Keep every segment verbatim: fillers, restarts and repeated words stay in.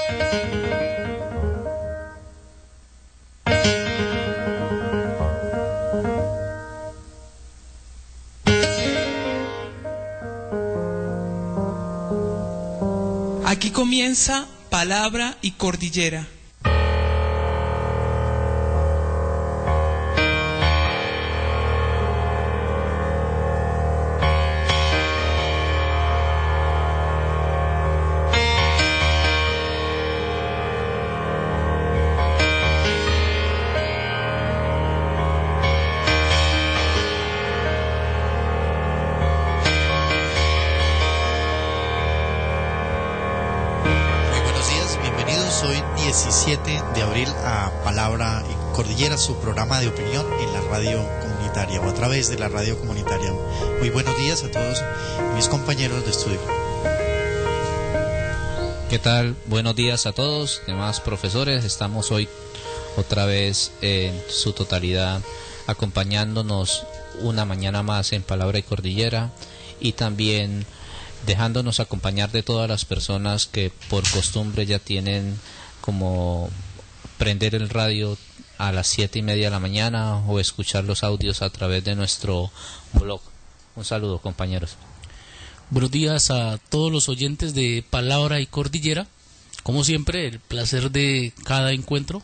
Aquí comienza Palabra y Cordillera. diecisiete de abril a Palabra y Cordillera, su programa de opinión en la radio comunitaria o a través de la radio comunitaria. Muy buenos días a todos mis compañeros de estudio. ¿Qué tal? Buenos días a todos, demás profesores. Estamos hoy otra vez en su totalidad acompañándonos una mañana más en Palabra y Cordillera y también dejándonos acompañar de todas las personas que por costumbre ya tienen como prender el radio a las siete y media de la mañana o escuchar los audios a través de nuestro blog. Un saludo, compañeros. Buenos días a todos los oyentes de Palabra y Cordillera. Como siempre, el placer de cada encuentro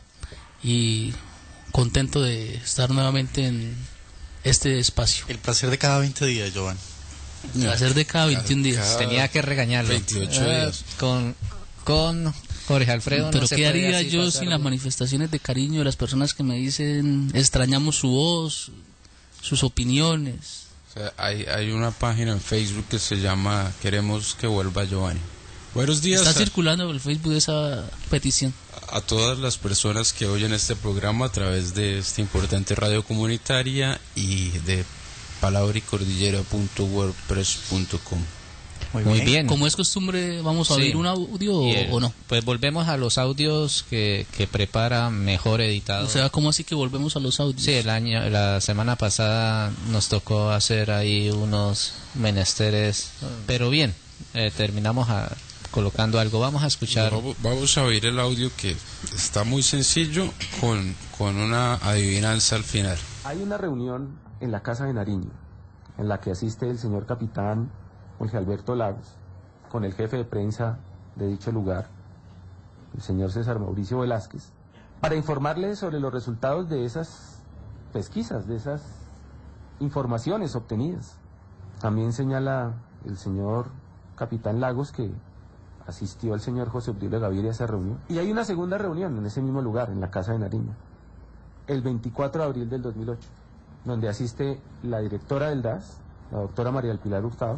y contento de estar nuevamente en este espacio. El placer de cada veinte días, Giovanni. El placer de cada veintiún días. Cada Tenía que regañarlo. veintiocho días. Con, con Jorge Alfredo. Pero no se ¿qué puede haría así yo pasar, sin las manifestaciones de cariño de las personas que me dicen extrañamos su voz, sus opiniones? O sea, hay, hay una página en Facebook que se llama Queremos que vuelva Giovanni. Buenos días. Está a, circulando en el Facebook esa petición. A todas las personas que oyen este programa a través de esta importante radio comunitaria y de palabra y cordillera punto wordpress punto com. Muy, Muy bien. bien. Como es costumbre, ¿vamos a sí. oír un audio el, o no? Pues volvemos a los audios que, que prepara mejor editado. O sea, ¿cómo así que volvemos a los audios? Sí, el año, la semana pasada nos tocó hacer ahí unos menesteres, pero bien, eh, terminamos a, colocando algo. Vamos a escuchar. Vamos a oír el audio que está muy sencillo con, con una adivinanza al final. Hay una reunión en la Casa de Nariño, en la que asiste el señor capitán Jorge Alberto Lagos, con el jefe de prensa de dicho lugar, el señor César Mauricio Velázquez, para informarle sobre los resultados de esas pesquisas, de esas informaciones obtenidas. También señala el señor capitán Lagos que asistió el señor José Obdulio Gaviria a esa reunión. Y hay una segunda reunión en ese mismo lugar, en la Casa de Nariño, el veinticuatro de abril del dos mil ocho, donde asiste la directora del D A S, la doctora María del Pilar Hurtado,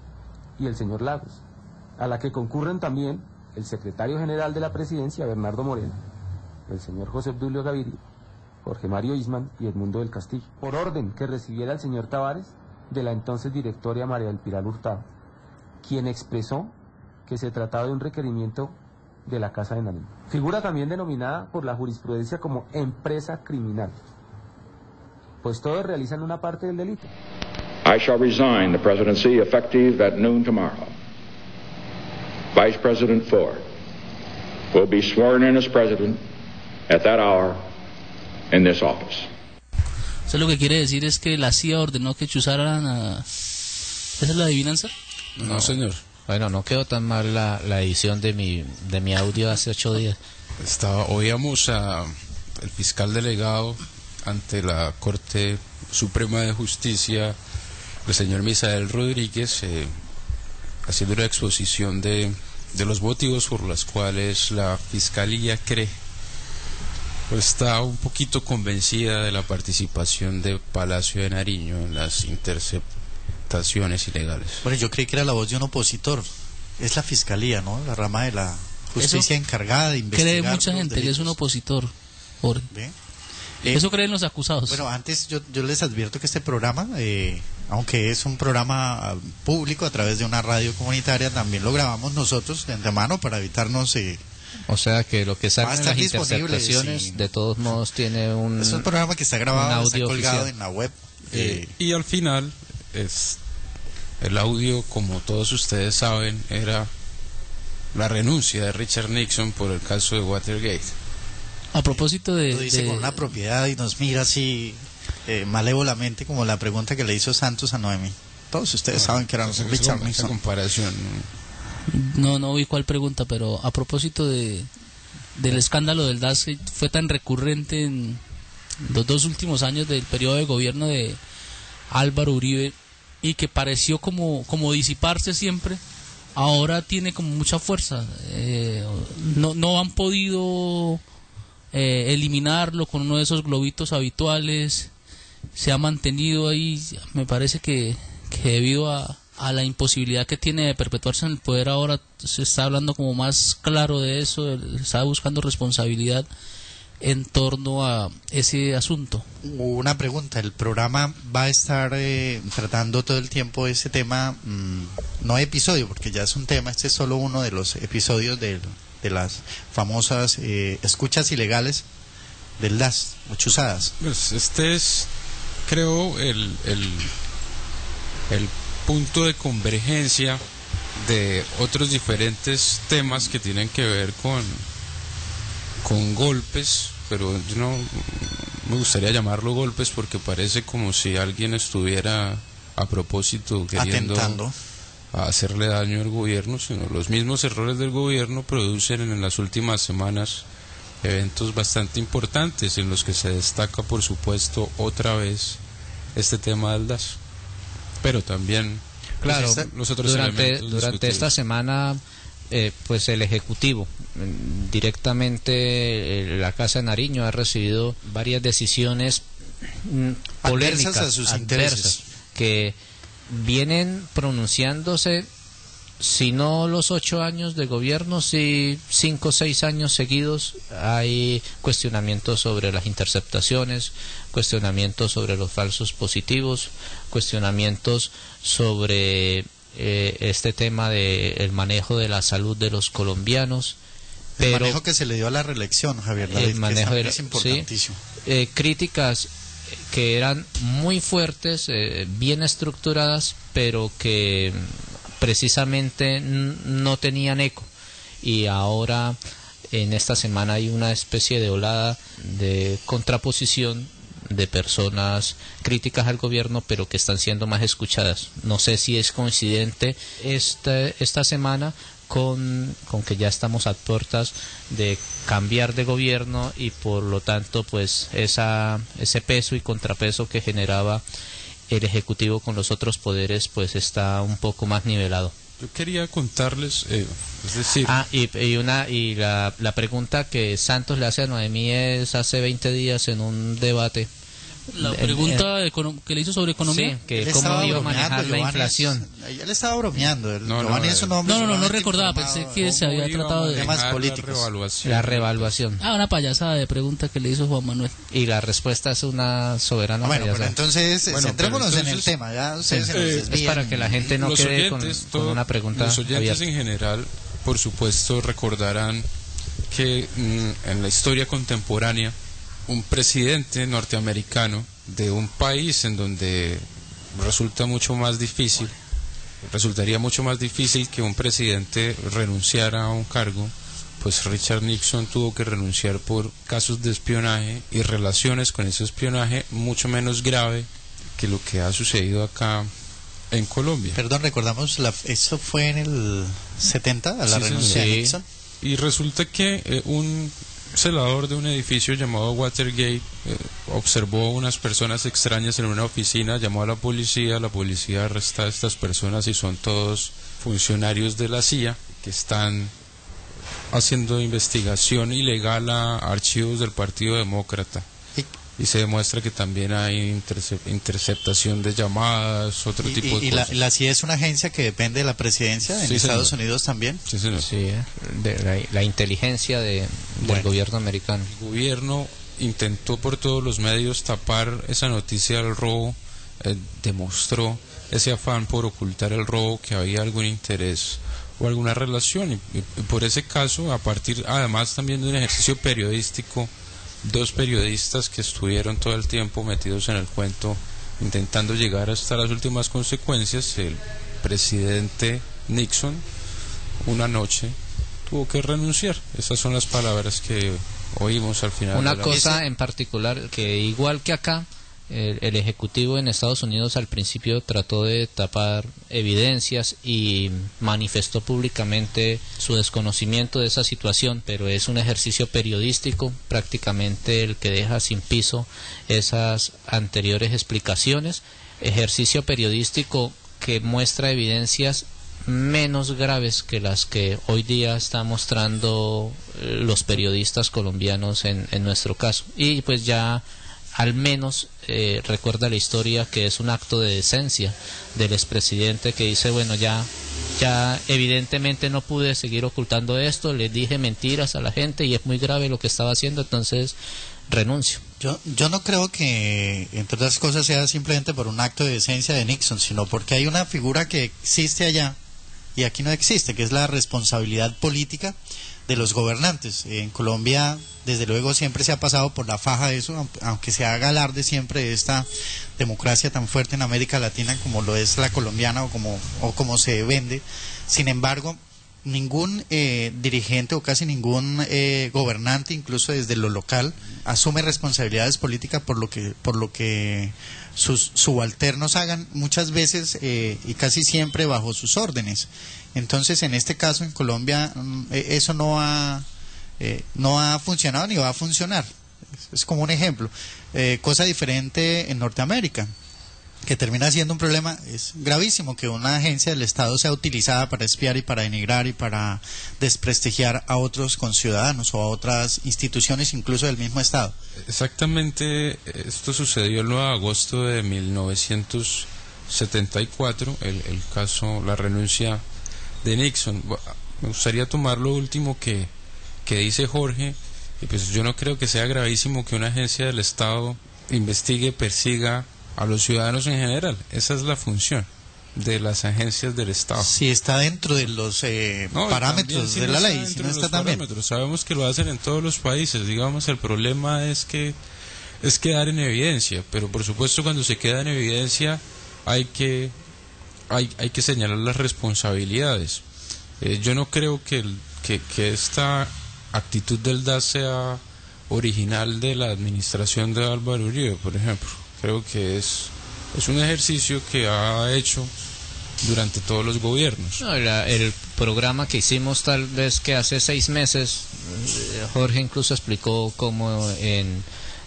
y el señor Lagos, a la que concurren también el secretario general de la presidencia, Bernardo Moreno, el señor José Obdulio Gaviria, Jorge Mario Isman y Edmundo del Castillo, por orden que recibiera el señor Tavares de la entonces directora María del Pilar Hurtado, quien expresó que se trataba de un requerimiento de la Casa de Nariño. Figura también denominada por la jurisprudencia como empresa criminal, pues todos realizan una parte del delito. I shall resign the presidency effective at noon tomorrow. Vice President Ford will be sworn in as president at that hour in this office. Eso lo que quiere decir es que la C I A ordenó que chuzaran a... ¿Esa es la adivinanza? No, no señor. Bueno, no quedó tan mal la, la edición de mi, de mi audio hace ocho días. Estaba, oíamos a el fiscal delegado ante la Corte Suprema de Justicia, el señor Misael Rodríguez, eh, haciendo una exposición de, de los motivos por los cuales la Fiscalía cree o está un poquito convencida de la participación de Palacio de Nariño en las interceptaciones ilegales. Bueno, yo creí que era la voz de un opositor. Es la Fiscalía, ¿no? La rama de la justicia Eso encargada de investigar. Cree mucha gente que es un opositor. Por... ¿Ve? Eso creen los acusados. Bueno, antes yo, yo les advierto que este programa, eh, aunque es un programa público a través de una radio comunitaria, también lo grabamos nosotros de antemano para evitarnos... Eh, o sea que lo que salen en las interceptaciones, sí, de todos modos tiene un... Es un programa que está grabado, está colgado oficial en la web. Eh, eh, y al final, es el audio, como todos ustedes saben, era la renuncia de Richard Nixon por el caso de Watergate. A propósito de... Lo dice de... con una propiedad y nos mira así eh, malévolamente como la pregunta que le hizo Santos a Noemi. Todos ustedes Bueno, saben que era esa- Richard esa Nixon. comparación. No, no vi cuál pregunta, pero a propósito de del escándalo del D A S que fue tan recurrente en los dos últimos años del periodo de gobierno de Álvaro Uribe y que pareció como, como disiparse siempre, ahora tiene como mucha fuerza. Eh, no, no han podido eh, eliminarlo con uno de esos globitos habituales, se ha mantenido ahí. Me parece que, que debido a, a la imposibilidad que tiene de perpetuarse en el poder, ahora se está hablando como más claro de eso, se está buscando responsabilidad en torno a ese asunto. Una pregunta, el programa va a estar eh, tratando todo el tiempo ese tema, mmm, no episodio, porque ya es un tema, este es solo uno de los episodios de, de las famosas eh, escuchas ilegales del D A S, o chuzadas. Pues este es, creo, el, el, el punto de convergencia de otros diferentes temas que tienen que ver con, con golpes, pero yo no me gustaría llamarlo golpes porque parece como si alguien estuviera a propósito queriendo Atentando. a hacerle daño al gobierno, sino los mismos errores del gobierno producen en las últimas semanas eventos bastante importantes en los que se destaca, por supuesto, otra vez este tema del D A S, pero también Claro, pues, los otros durante, elementos durante discutidos. esta semana, eh, pues el Ejecutivo, mm, directamente eh, la Casa de Nariño ha recibido varias decisiones mm, polémicas, Adversas a sus adversas, intereses. que vienen pronunciándose, si no los ocho años de gobierno, si cinco o seis años seguidos. Hay cuestionamientos sobre las interceptaciones, cuestionamientos sobre los falsos positivos, cuestionamientos sobre eh, este tema de el manejo de la salud de los colombianos. El Pero manejo que se le dio a la reelección, Javier David, el manejo que de la- es importantísimo. sí, eh, críticas que eran muy fuertes, eh, bien estructuradas, pero que precisamente n- no tenían eco, y ahora en esta semana hay una especie de olada de contraposición de personas críticas al gobierno pero que están siendo más escuchadas. No sé si es coincidente esta, esta semana con, con que ya estamos a puertas de cambiar de gobierno y por lo tanto pues esa, ese peso y contrapeso que generaba el Ejecutivo con los otros poderes pues está un poco más nivelado. Yo quería contarles, eh, es decir, Ah, y, y una y la, la pregunta que Santos le hace a Noemí es hace veinte días en un debate. La En- pregunta econo- que le hizo sobre economía. Sí, que Él cómo estaba iba a bromeando, manejar la Giovanni, inflación. es- Él estaba bromeando. El, No, no, Giovanni es un eh, hombre No, no, no, no sumamente recordaba, informado. pensé que se había ¿cómo iba a tratado de... manejar temas la políticos. revaluación? La revaluación. Ah, una payasada de pregunta que le hizo Juan Manuel. Y la respuesta es una soberana Bueno, pero payasada. entonces Bueno, centrémonos pero en el entonces- tema. Ya ustedes Sí, se nos eh, es desvían. para que la gente no los quede con, oyentes, con todo- una pregunta los oyentes abierta. en general, por supuesto, recordarán que mm, en la historia contemporánea un presidente norteamericano de un país en donde resulta mucho más difícil, resultaría mucho más difícil que un presidente renunciara a un cargo, pues Richard Nixon tuvo que renunciar por casos de espionaje y relaciones con ese espionaje mucho menos grave que lo que ha sucedido acá en Colombia. Perdón, recordamos, la, esto fue en el setenta, a la Sí, renuncia sí. de Nixon. Y resulta que eh, un celador de un edificio llamado Watergate eh, observó unas personas extrañas en una oficina, llamó a la policía, la policía arresta a estas personas y son todos funcionarios de la C I A que están haciendo investigación ilegal a archivos del Partido Demócrata. Y se demuestra que también hay interce- interceptación de llamadas, otro Y, tipo de y- y la, cosas. la C I A es una agencia que depende de la presidencia en Sí, Estados señor. Unidos también. Sí, señor. Sí, eh, de la, la inteligencia de, del Bueno. gobierno americano. El gobierno intentó por todos los medios tapar esa noticia del robo, eh, demostró ese afán por ocultar el robo, que había algún interés o alguna relación, y, y por ese caso, a partir además también de un ejercicio periodístico, dos periodistas que estuvieron todo el tiempo metidos en el cuento intentando llegar hasta las últimas consecuencias, el presidente Nixon una noche tuvo que renunciar. Esas son las palabras que oímos al final. Una de la cosa visita. en particular, que igual que acá, el, el Ejecutivo en Estados Unidos al principio trató de tapar evidencias y manifestó públicamente su desconocimiento de esa situación, pero es un ejercicio periodístico prácticamente el que deja sin piso esas anteriores explicaciones, ejercicio periodístico que muestra evidencias menos graves que las que hoy día están mostrando los periodistas colombianos en, en nuestro caso. Y pues ya al menos eh, recuerda la historia que es un acto de decencia del expresidente que dice, bueno, ya ya evidentemente no pude seguir ocultando esto, le dije mentiras a la gente y es muy grave lo que estaba haciendo, entonces renuncio. Yo, yo no creo que, entre otras cosas, sea simplemente por un acto de decencia de Nixon, sino porque hay una figura que existe allá y aquí no existe, que es la responsabilidad política de los gobernantes. En Colombia, desde luego, siempre se ha pasado por la faja de eso, aunque se haga alarde siempre de esta democracia tan fuerte en América Latina como lo es la colombiana o como, o como se vende. Sin embargo, ningún eh, dirigente o casi ningún eh, gobernante, incluso desde lo local, asume responsabilidades políticas por lo que por lo que sus subalternos hagan, muchas veces eh, y casi siempre bajo sus órdenes. Entonces, en este caso, en Colombia, eh, eso no ha eh, no ha funcionado ni va a funcionar. Es, es como un ejemplo. Eh, cosa diferente en Norteamérica, que termina siendo un problema. Es gravísimo que una agencia del Estado sea utilizada para espiar y para denigrar y para desprestigiar a otros conciudadanos o a otras instituciones, incluso del mismo Estado. Exactamente, esto sucedió el nueve de agosto de mil novecientos setenta y cuatro, el, el caso, la renuncia de Nixon. Me gustaría tomar lo último que, que dice Jorge, y pues yo no creo que sea gravísimo que una agencia del Estado investigue, persiga a los ciudadanos en general. Esa es la función de las agencias del Estado. Si está dentro de los eh, no, parámetros también, si de no la está ley, si no de está los también. parámetros. Sabemos que lo hacen en todos los países. Digamos, el problema es que es quedar en evidencia, pero por supuesto cuando se queda en evidencia hay que hay, hay que señalar las responsabilidades. Eh, yo no creo que, el, que, que esta actitud del D A S sea original de la administración de Álvaro Uribe, por ejemplo. Creo que es, es un ejercicio que ha hecho durante todos los gobiernos. No, la, el programa que hicimos tal vez que hace seis meses, Jorge incluso explicó cómo en,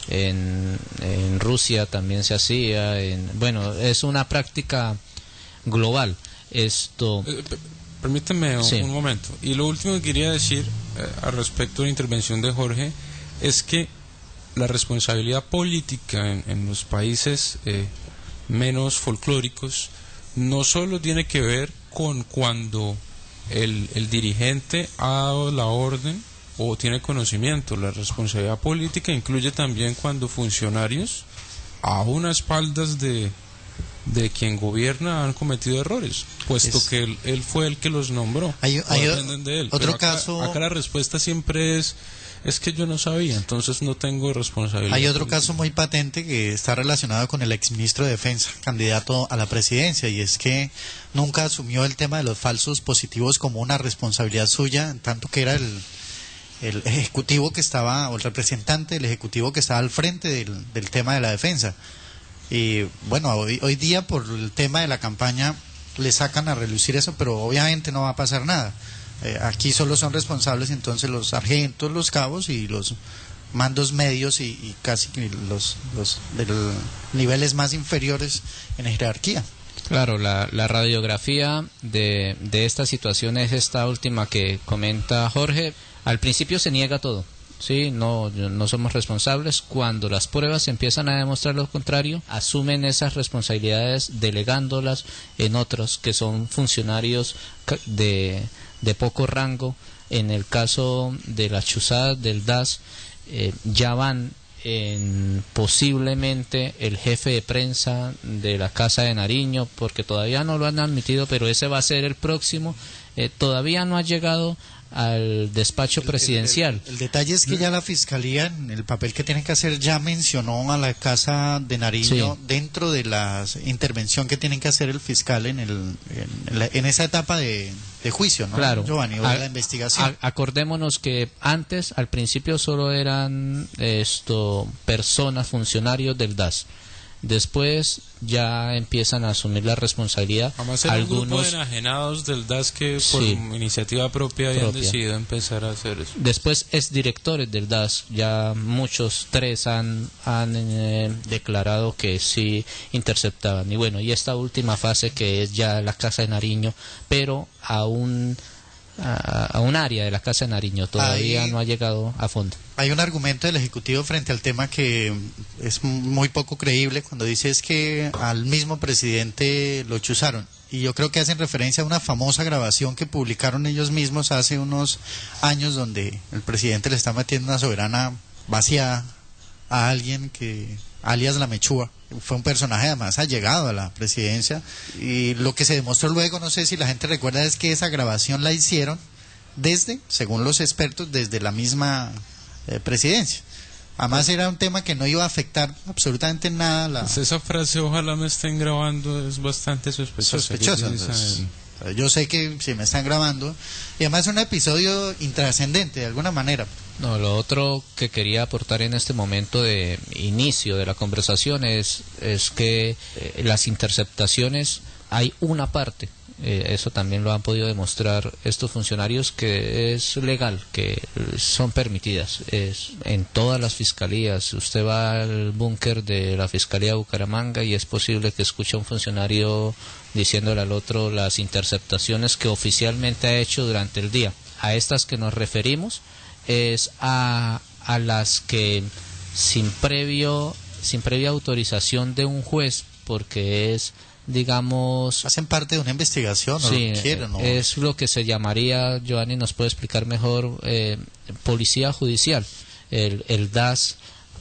en, en Rusia también se hacía. En, bueno, es una práctica global. Esto. Eh, permíteme un, sí. un momento. Y lo último que quería decir eh, al respecto de la intervención de Jorge es que la responsabilidad política en, en los países eh, menos folclóricos no solo tiene que ver con cuando el, el dirigente ha dado la orden o tiene conocimiento. La responsabilidad política incluye también cuando funcionarios, aún a espaldas de, de quien gobierna, han cometido errores, puesto es... que él, él fue el que los nombró. Hay, hay de él. otro acá, caso. Acá la respuesta siempre es: es que yo no sabía, entonces no tengo responsabilidad. Hay otro caso muy patente que está relacionado con el exministro de Defensa, candidato a la presidencia, y es que nunca asumió el tema de los falsos positivos como una responsabilidad suya, en tanto que era el, el ejecutivo que estaba, o el representante del ejecutivo que estaba al frente del, del tema de la defensa. Y bueno, hoy, hoy día por el tema de la campaña le sacan a relucir eso, pero obviamente no va a pasar nada. Eh, aquí solo son responsables entonces los sargentos, los cabos y los mandos medios y, y casi los, los de los niveles más inferiores en jerarquía. Claro, la, la radiografía de, de esta situación es esta última que comenta Jorge. Al principio se niega todo, sí, no, no somos responsables. Cuando las pruebas empiezan a demostrar lo contrario, asumen esas responsabilidades delegándolas en otros que son funcionarios de de poco rango. En el caso de la chuzada del D A S, eh, ya van en posiblemente el jefe de prensa de la Casa de Nariño, porque todavía no lo han admitido, pero ese va a ser el próximo. Eh, todavía no ha llegado al despacho El- presidencial. El, el detalle es que ya la fiscalía, en el papel que tiene que hacer, ya mencionó a la casa de Nariño Sí. dentro de la intervención que tienen que hacer el fiscal en, el, en, la- en esa etapa de, de juicio, ¿no? Claro. Giovanni, o de A- la investigación. a- acordémonos que antes, al principio, solo eran esto personas, funcionarios del D A S. Después ya empiezan a asumir la responsabilidad. Además era un grupo de algunos. enajenados del D A S que por Sí. iniciativa propia habían Propia. decidido empezar a hacer eso. Después es directores del D A S, ya muchos, tres han, han eh, declarado que sí interceptaban. Y bueno, y esta última fase que es ya la Casa de Nariño, pero a un, a, a un área de la Casa de Nariño, todavía Ahí- no ha llegado a fondo. Hay un argumento del Ejecutivo frente al tema que es muy poco creíble cuando dice es que al mismo presidente lo chuzaron. Y yo creo que hacen referencia a una famosa grabación que publicaron ellos mismos hace unos años donde el presidente le está metiendo una soberana vacía a alguien que, alias La Mechúa, fue un personaje además allegado a la presidencia. Y lo que se demostró luego, no sé si la gente recuerda, es que esa grabación la hicieron desde, según los expertos, desde la misma eh, presidencia. Además era un tema que no iba a afectar absolutamente en nada la Pues esa frase, ojalá me estén grabando, es bastante sospechosa. sospechosa. ¿Qué piensan? Entonces, yo sé que si me están grabando, y además es un episodio intrascendente de alguna manera. No, lo otro que quería aportar en este momento de inicio de la conversación es, es que eh, las interceptaciones, hay una parte, eh, eso también lo han podido demostrar estos funcionarios, que es legal, que son permitidas. Es en todas las fiscalías. Usted va al búnker de la Fiscalía de Bucaramanga y es posible que escuche a un funcionario diciéndole al otro las interceptaciones que oficialmente ha hecho durante el día. A estas que nos referimos es a, a las que sin previo sin previa autorización de un juez, porque es, digamos, Hacen parte de una investigación, o sí, lo que quieran, ¿no? es lo que se llamaría, Giovanni nos puede explicar mejor, eh, policía judicial. El, el D A S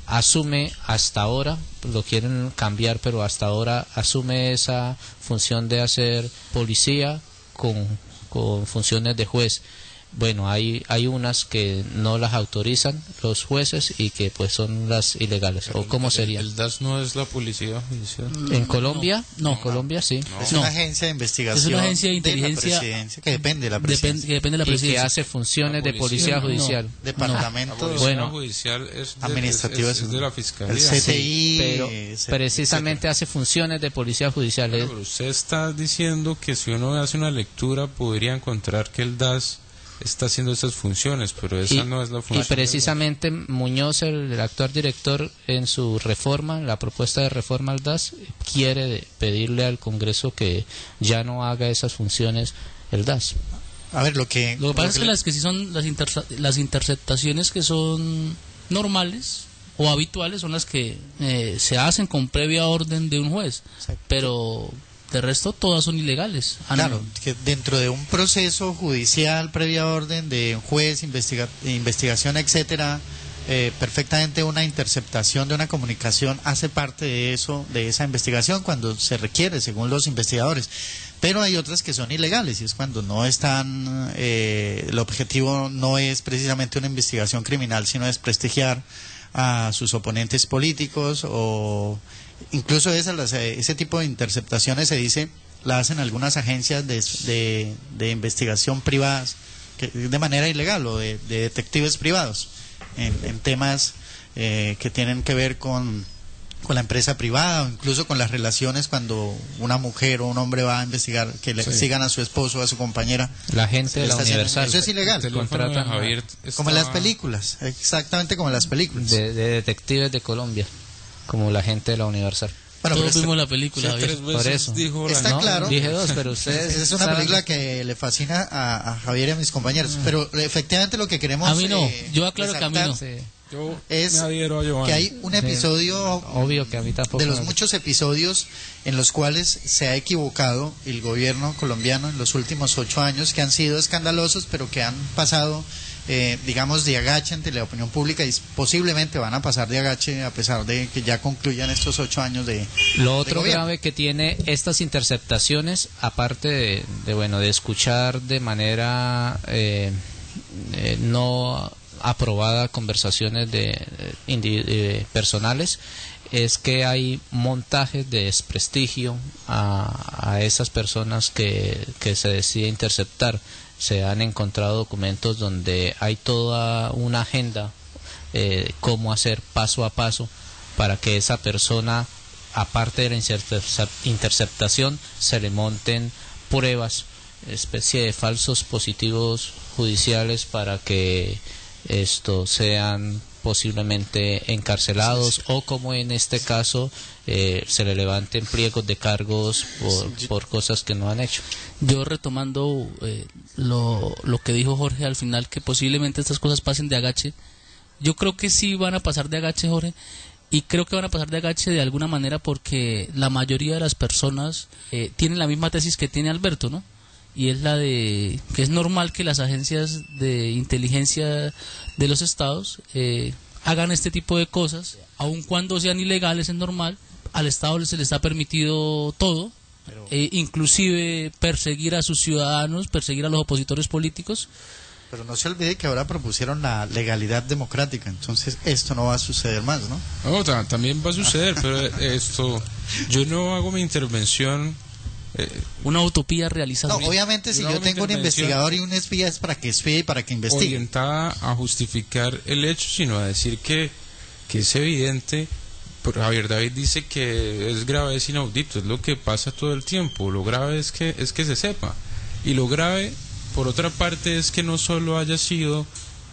asume hasta ahora, lo quieren cambiar, pero hasta ahora asume esa función de hacer policía con, con funciones de juez. Bueno, hay hay unas que no las autorizan los jueces y que pues son las ilegales. ¿O cómo sería? El D A S no es la policía judicial. En Colombia, no, en Colombia sí. Es no. una agencia de investigación Es una agencia de inteligencia la presidencia, que depende de la Depen- presidencia. que depende de la Y que presidencia. hace funciones de La policía policía, judicial. La Departamento policía Bueno, judicial es de, administrativo, es, es- es de la fiscalía. el C T I, Pero eh, precisamente hace funciones de policía judicial. Bueno, Es- pero usted está diciendo que si uno hace una lectura podría encontrar que el D A S está haciendo esas funciones, pero esa y, no es la y función. precisamente Muñoz, el, el actual director, en su reforma, la propuesta de reforma al D A S, quiere de- pedirle al Congreso que ya no haga esas funciones el D A S. A ver, lo que... Lo que pasa es que le- las que sí son las, intersa- las interceptaciones que son normales o habituales son las que eh, se hacen con previa orden de un juez, Exacto. pero de resto todas son ilegales. Ah, no. Claro, que dentro de un proceso judicial previa orden de un juez, investiga- investigación, etcétera, eh, perfectamente una interceptación de una comunicación hace parte de eso, de esa investigación cuando se requiere, según los investigadores. Pero hay otras que son ilegales y es cuando no están, eh, el objetivo no es precisamente una investigación criminal, sino es prestigiar a sus oponentes políticos o incluso esas, las, eh, ese tipo de interceptaciones se dice la hacen algunas agencias de, de, de investigación privadas que, de manera ilegal o de, de detectives privados en, en temas eh, que tienen que ver con, con la empresa privada o incluso con las relaciones cuando una mujer o un hombre va a investigar que le Sí. sigan a su esposo o a su compañera. La gente de la Está haciendo- Universal. eso es ilegal. El teléfono de Contratan a- Javier Como en las estaba- películas, exactamente como en las películas. de, de detectives de Colombia, como la gente de la Universal. Bueno, pero Todos esta- vimos la película. Usted Javier. tres veces Por eso. dijo la- Está No, claro. Dije dos, pero ustedes es una saben- película que le fascina a, a Javier y a mis compañeros, pero efectivamente lo que queremos A mí no, eh, yo aclaro que a mí no. resaltar Sí. Yo es me adhiero a Giovanni. que hay un episodio Obvio que a mí tampoco. de los me- muchos episodios en los cuales se ha equivocado el gobierno colombiano en los últimos ocho años, que han sido escandalosos, pero que han pasado, eh, digamos, de agache ante la opinión pública y posiblemente van a pasar de agache a pesar de que ya concluyan estos ocho años de... Lo de otro gobierno. grave que tiene estas interceptaciones, aparte de, de, bueno, de escuchar de manera eh, eh, no aprobada conversaciones de, de personales, es que hay montajes de desprestigio a, a esas personas que, que se decide interceptar. Se han encontrado documentos donde hay toda una agenda, eh, cómo hacer paso a paso para que esa persona, aparte de la interceptación, se le monten pruebas, especie de falsos positivos judiciales para que estos sean posiblemente encarcelados, sí, sí. o como en este caso eh, se le levanten pliegos de cargos por, sí. por cosas que no han hecho. Yo retomando eh, lo, lo que dijo Jorge al final, que posiblemente estas cosas pasen de agache, yo creo que sí van a pasar de agache, Jorge, y creo que van a pasar de agache de alguna manera porque la mayoría de las personas eh, tienen la misma tesis que tiene Alberto, ¿no? Y es la de que es normal que las agencias de inteligencia de los estados eh, hagan este tipo de cosas, aun cuando sean ilegales, es normal. Al estado se le está permitido todo, Pero... eh, inclusive perseguir a sus ciudadanos, perseguir a los opositores políticos. Pero no se olvide que ahora propusieron la legalidad democrática, entonces esto no va a suceder más, ¿no? No, ta- también va a suceder, pero esto, yo no hago mi intervención... Eh, una utopía realizada. No, obviamente si yo tengo un investigador y un espía es para que espíe y para que investigue. Orientada a justificar el hecho, sino a decir que, que es evidente. Javier David dice que es grave, es inaudito, es lo que pasa todo el tiempo. Lo grave es que es que se sepa. Y lo grave, por otra parte, es que no solo haya sido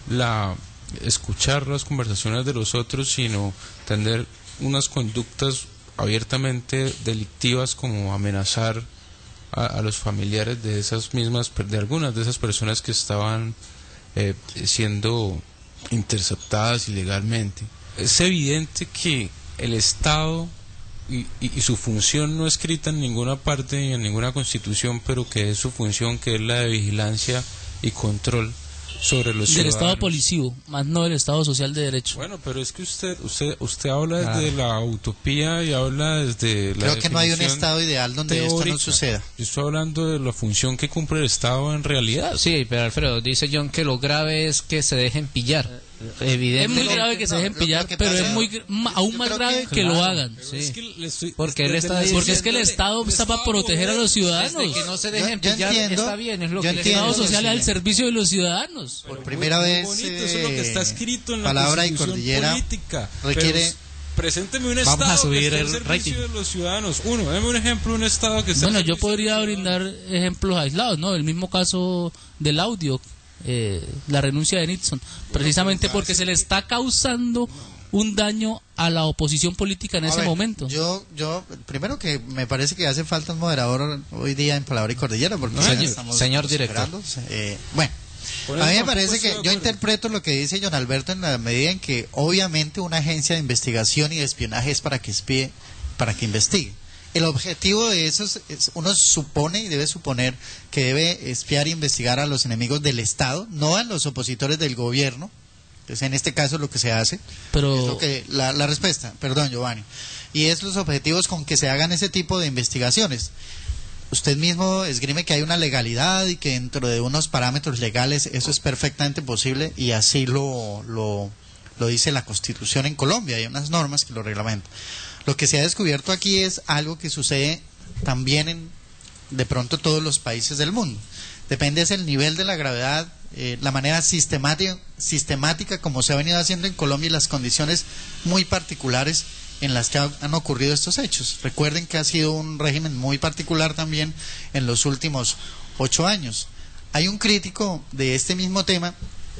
la escuchar las conversaciones de los otros, sino tener unas conductas abiertamente delictivas como amenazar a, a los familiares de esas mismas, de algunas de esas personas que estaban eh, siendo interceptadas ilegalmente. Es evidente que el Estado y, y, y su función no escrita en ninguna parte ni en ninguna constitución, pero que es su función, que es la de vigilancia y control sobre los del ciudadanos. Estado policivo, más no del Estado social de derecho. Bueno, pero es que usted usted usted habla desde ah. la utopía y habla desde la Creo que no hay un Estado ideal donde teórica. Esto no suceda. Yo estoy hablando de la función que cumple el Estado en realidad. Sí, pero Alfredo, dice John que lo grave es que se dejen pillar. Evidentemente. Es muy grave que se dejen pillar, pero es muy aún más grave que, que lo hagan. Sí. Es que le estoy, porque él está porque es que el Estado está para proteger a los ciudadanos. Desde que no se dejen yo, yo pillar entiendo, está bien, es lo que el Estado social es al servicio de los ciudadanos. Por primera muy, vez muy bonito, eso es lo que está escrito en la palabra y Constitución cordillera política, requiere. Presénteme un Vamos Estado a subir que esté el al servicio rating. de los ciudadanos. Uno, deme un ejemplo de un Estado que esté Bueno, al yo servicio podría brindar ejemplos aislados, ¿no? El mismo caso del audio, eh, la renuncia de Nixon, precisamente porque se le está causando un daño a la oposición política en A ese ver, momento. Yo, yo, primero que me parece que hace falta un moderador hoy día en Palabra y Cordillera, porque no, ya señor, estamos señor director. Eh, bueno. A mí me parece que yo interpreto lo que dice John Alberto en la medida en que obviamente una agencia de investigación y de espionaje es para que espíe, para que investigue. El objetivo de eso es, es, uno supone y debe suponer que debe espiar e investigar a los enemigos del Estado, no a los opositores del gobierno. Entonces, en este caso lo que se hace Pero... es lo que la, la respuesta, perdón Giovanni, y es los objetivos con que se hagan ese tipo de investigaciones. Usted mismo esgrime que hay una legalidad y que dentro de unos parámetros legales eso es perfectamente posible y así lo, lo, lo dice la Constitución en Colombia, hay unas normas que lo reglamentan. Lo que se ha descubierto aquí es algo que sucede también en de pronto todos los países del mundo. Depende es el nivel de la gravedad, eh, la manera sistemática, sistemática como se ha venido haciendo en Colombia y las condiciones muy particulares en las que han ocurrido estos hechos. Recuerden que ha sido un régimen muy particular también en los últimos ocho años. Hay un crítico de este mismo tema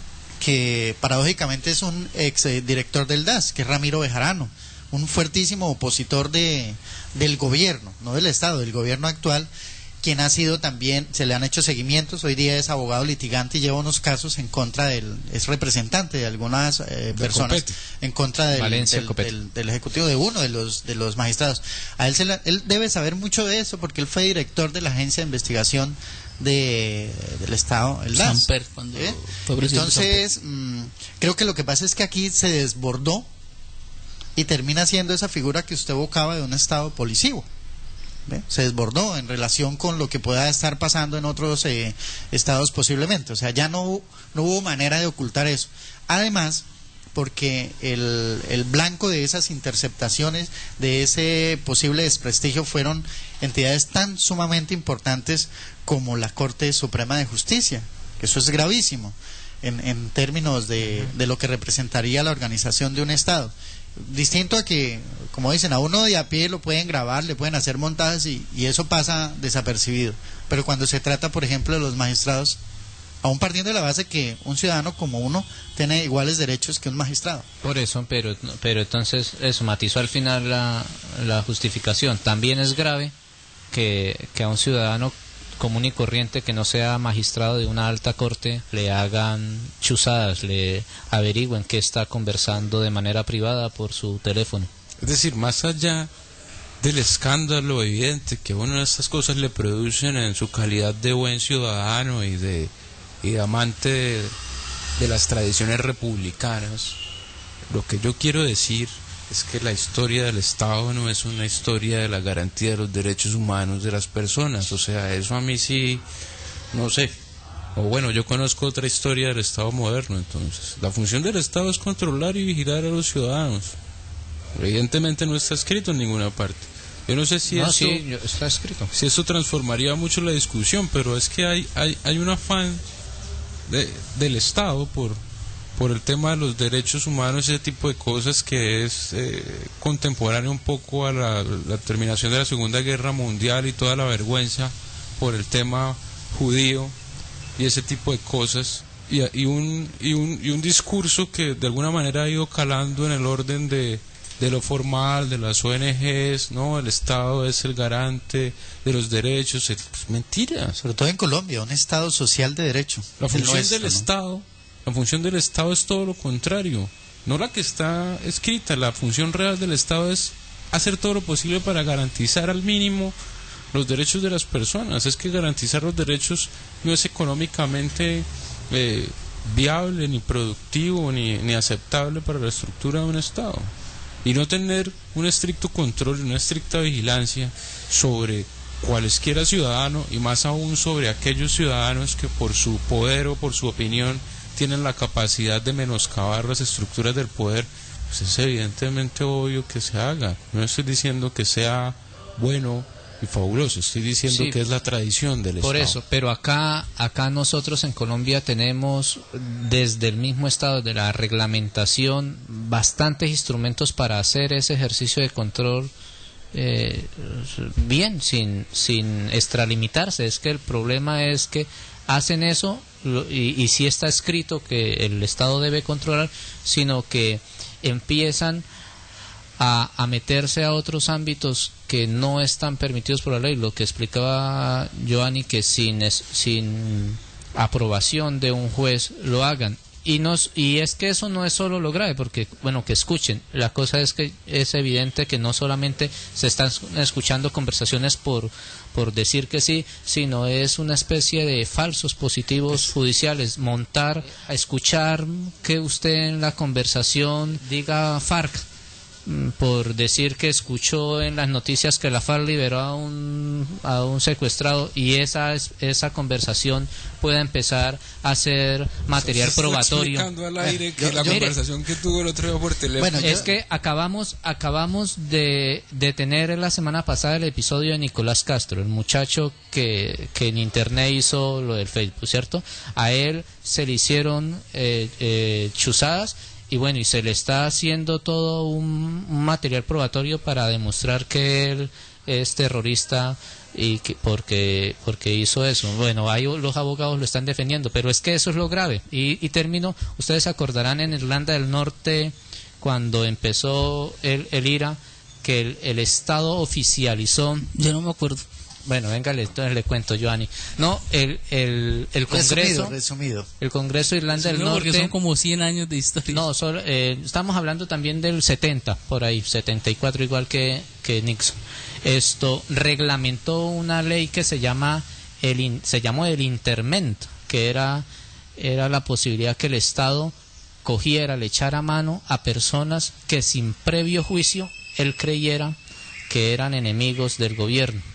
que paradójicamente es un ex director del D A S, que es Ramiro Bejarano, un fuertísimo opositor de, del gobierno, no del Estado, del gobierno actual, quien ha sido también, se le han hecho seguimientos, hoy día es abogado litigante y lleva unos casos en contra del, es representante de algunas eh, personas Copete. en contra del, Valencia, del, del, del ejecutivo de uno de los de los magistrados. A él se la, él debe saber mucho de eso porque él fue director de la agencia de investigación de del Estado, el D A S. Samper, cuando ¿Eh? fue presidente. Entonces, mmm, creo que lo que pasa es que aquí se desbordó y termina siendo esa figura que usted evocaba de un Estado policivo. ¿Ve? Se desbordó en relación con lo que pueda estar pasando en otros eh, estados posiblemente. O sea, ya no, no hubo manera de ocultar eso. Además, porque el, el blanco de esas interceptaciones, de ese posible desprestigio, fueron entidades tan sumamente importantes como la Corte Suprema de Justicia, que eso es gravísimo en, en términos de, de lo que representaría la organización de un Estado. Distinto a que, como dicen, a uno de a pie lo pueden grabar, le pueden hacer montajes y, y eso pasa desapercibido. Pero cuando se trata, por ejemplo, de los magistrados, aún partiendo de la base que un ciudadano como uno tiene iguales derechos que un magistrado. Por eso, pero pero entonces eso matizó al final la, la justificación. También es grave que, que a un ciudadano común y corriente que no sea magistrado de una alta corte le hagan chuzadas, le averigüen qué está conversando de manera privada por su teléfono. Es decir, más allá del escándalo evidente que una de estas cosas le producen en su calidad de buen ciudadano y de, y de amante de, de las tradiciones republicanas, lo que yo quiero decir es que la historia del Estado no es una historia de la garantía de los derechos humanos de las personas. O sea, eso a mí sí, no sé. O bueno, yo conozco otra historia del Estado moderno. Entonces, la función del Estado es controlar y vigilar a los ciudadanos. Evidentemente no está escrito en ninguna parte. Yo no sé si no, eso sí, está escrito. Si eso transformaría mucho la discusión, pero es que hay hay, hay un afán de, del Estado por por el tema de los derechos humanos, ese tipo de cosas que es eh, contemporáneo un poco a la, la terminación de la Segunda Guerra Mundial y toda la vergüenza por el tema judío y ese tipo de cosas, y, y, un, y, un, y un discurso que de alguna manera ha ido calando en el orden de, de lo formal, de las O N Ges, ¿no? El Estado es el garante de los derechos. Es mentira. Sobre todo en Colombia, un Estado social de derecho. La función nuestro, del ¿no? Estado... La función del Estado es todo lo contrario, no la que está escrita. La función real del Estado es hacer todo lo posible para garantizar al mínimo los derechos de las personas. Es que garantizar los derechos no es económicamente eh, viable, ni productivo, ni, ni aceptable para la estructura de un Estado. Y no tener un estricto control, una estricta vigilancia sobre cualesquiera ciudadano, y más aún sobre aquellos ciudadanos que por su poder o por su opinión tienen la capacidad de menoscabar las estructuras del poder, pues es evidentemente obvio que se haga. No estoy diciendo que sea bueno y fabuloso, estoy diciendo sí, que es la tradición del por Estado. Por eso, pero acá acá nosotros en Colombia tenemos desde el mismo Estado de la reglamentación bastantes instrumentos para hacer ese ejercicio de control eh, bien, sin, sin extralimitarse. Es que el problema es que hacen eso y, y sí está escrito que el Estado debe controlar, sino que empiezan a, a meterse a otros ámbitos que no están permitidos por la ley. Lo que explicaba Giovanni, que sin, sin aprobación de un juez lo hagan. Y, nos, y es que eso no es solo lo grave, porque, bueno, que escuchen. La cosa es que es evidente que no solamente se están escuchando conversaciones por, por decir que sí, sino es una especie de falsos positivos judiciales. Montar, a escuchar que usted en la conversación diga FARC, por decir que escuchó en las noticias que la FARC liberó a un, a un secuestrado, y esa esa conversación pueda empezar a ser material Se probatorio. Está explicando al aire que yo, la yo, conversación mire, que tuvo el otro día por teléfono. Bueno, es yo, que acabamos acabamos de, de tener la semana pasada el episodio de Nicolás Castro, el muchacho que, que en internet hizo lo del Facebook, ¿cierto? A él se le hicieron eh, eh, chuzadas. Y bueno, y se le está haciendo todo un, un material probatorio para demostrar que él es terrorista y que porque porque hizo eso. Bueno, ahí los abogados lo están defendiendo, pero es que eso es lo grave. Y, y termino, ustedes se acordarán en Irlanda del Norte, cuando empezó el, el IRA, que el, el Estado oficializó... Yo no me acuerdo. Bueno, venga, entonces le cuento, Giovanni. No, el, el, el Congreso... Resumido, resumido. El Congreso de Irlanda del no, Norte... porque son como cien años de historia. No, solo, eh, estamos hablando también del setenta, por ahí, setenta y cuatro, igual que, que Nixon. Esto reglamentó una ley que se llama el in, se llamó el interment, que era, era la posibilidad que el Estado cogiera, le echara mano a personas que sin previo juicio él creyera que eran enemigos del gobierno.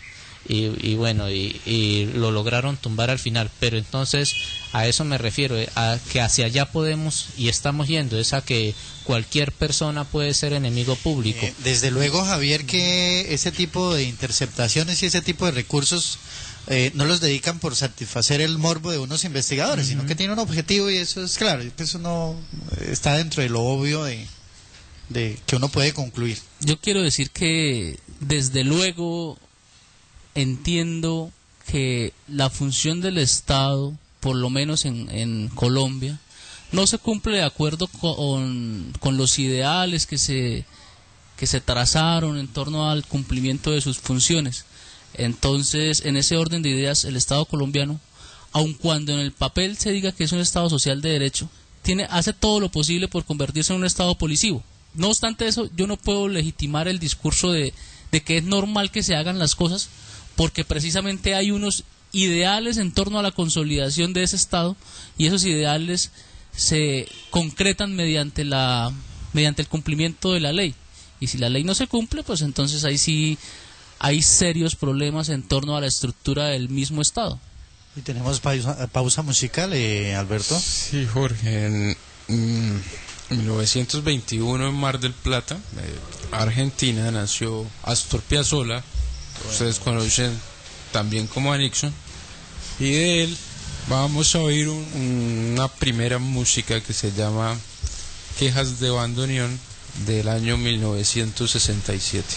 y, y bueno, y, y lo lograron tumbar al final. Pero entonces a eso me refiero, a que hacia allá podemos y estamos yendo, es a que cualquier persona puede ser enemigo público. Eh, desde luego, Javier, que ese tipo de interceptaciones y ese tipo de recursos eh, no los dedican por satisfacer el morbo de unos investigadores, uh-huh. sino que tienen un objetivo, y eso es claro, eso no está dentro de lo obvio de, de que uno puede concluir. Yo quiero decir que desde luego entiendo que la función del Estado, por lo menos en, en Colombia, no se cumple de acuerdo con, con los ideales que se, que se trazaron en torno al cumplimiento de sus funciones. Entonces, en ese orden de ideas, el Estado colombiano, aun cuando en el papel se diga que es un Estado social de derecho, tiene, hace todo lo posible por convertirse en un Estado policivo. No obstante eso, yo no puedo legitimar el discurso de, de que es normal que se hagan las cosas, porque precisamente hay unos ideales en torno a la consolidación de ese Estado, y esos ideales se concretan mediante la mediante el cumplimiento de la ley. Y si la ley no se cumple, pues entonces ahí sí hay serios problemas en torno a la estructura del mismo Estado. Y tenemos pausa, pausa musical, eh, Alberto. Sí, Jorge. En mm, mil novecientos veintiuno, en Mar del Plata, eh, Argentina, nació Astor Piazzolla. Bueno. Ustedes conocen también como a Nixon. Y de él vamos a oír un, una primera música que se llama Quejas de Bandoneón, del año mil novecientos sesenta y siete.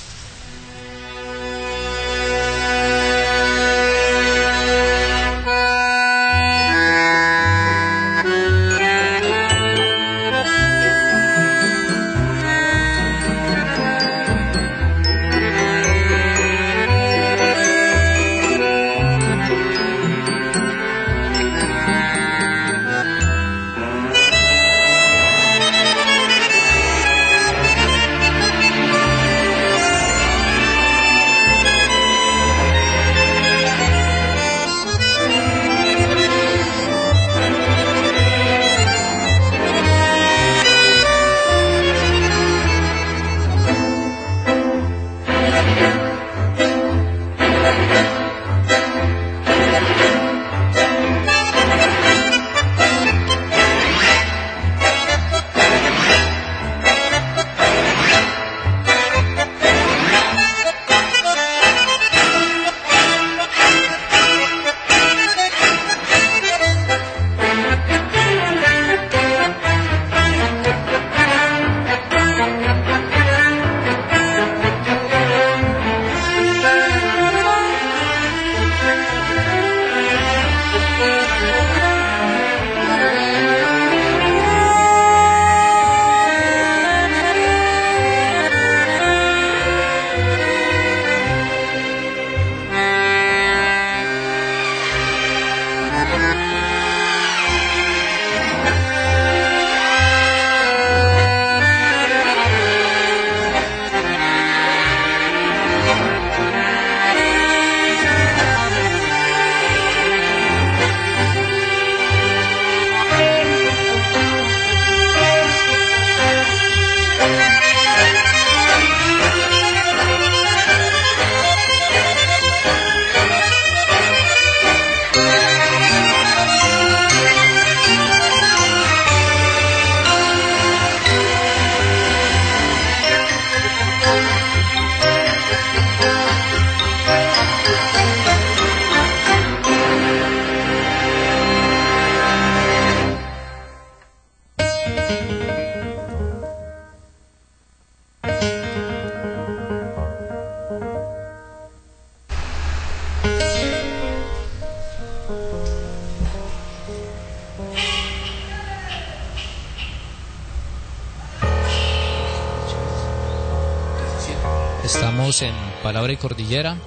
Estamos en Palabra y Cordillera,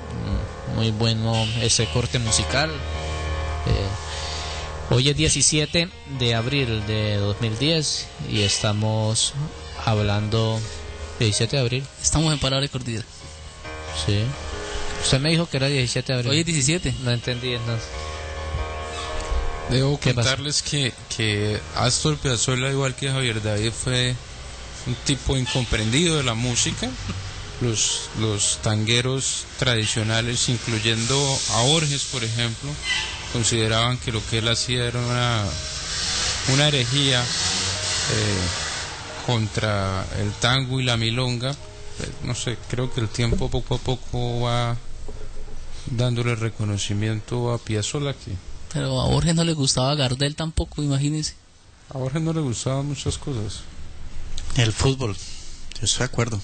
muy bueno ese corte musical. Eh, hoy es diecisiete de abril de dos mil diez y estamos hablando... diecisiete de abril. Estamos en Palabra y Cordillera. Sí. Usted me dijo que era diecisiete de abril. Hoy es diecisiete. No entendí entonces. Debo contarles que, que Astor Piazzolla, igual que Javier David, fue un tipo incomprendido de la música. los, los tangueros tradicionales, incluyendo a Borges, por ejemplo, consideraban que lo que él hacía era una, una herejía eh, contra el tango y la milonga. Eh, no sé, creo que el tiempo poco a poco va dándole reconocimiento a Piazzolla, que Pero a Borges no le gustaba Gardel tampoco, imagínense. a Borges no le gustaban muchas cosas. El fútbol, yo estoy de acuerdo.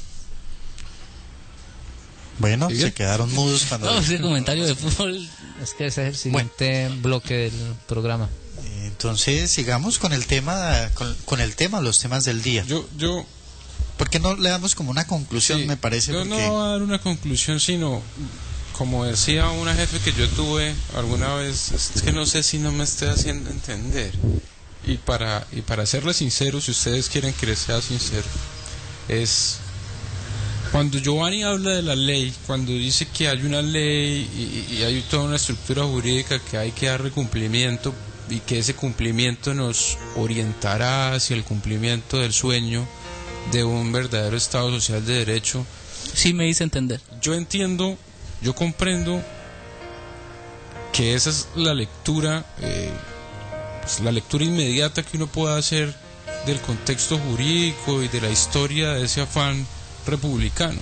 Bueno, ¿Sigue? se quedaron mudos cuando... No, ese comentario de fútbol. Es que ese es el siguiente bloque del programa. Entonces sigamos con el tema, con, con el tema, los temas del día. Yo, yo, ¿Por qué no le damos como una conclusión, sí, me parece? yo Porque... no voy a dar una conclusión, sino, como decía una jefe que yo tuve alguna vez, es que no sé si no me estoy haciendo entender. Y para, y para serles sincero, si ustedes quieren que les sea sincero, es cuando Giovanni habla de la ley, cuando dice que hay una ley y, y hay toda una estructura jurídica que hay que darle cumplimiento y que ese cumplimiento nos orientará hacia el cumplimiento del sueño de un verdadero Estado social de derecho. Sí me hice entender. Yo entiendo, yo comprendo que esa es la lectura, eh, pues la lectura inmediata que uno puede hacer del contexto jurídico y de la historia de ese afán republicano.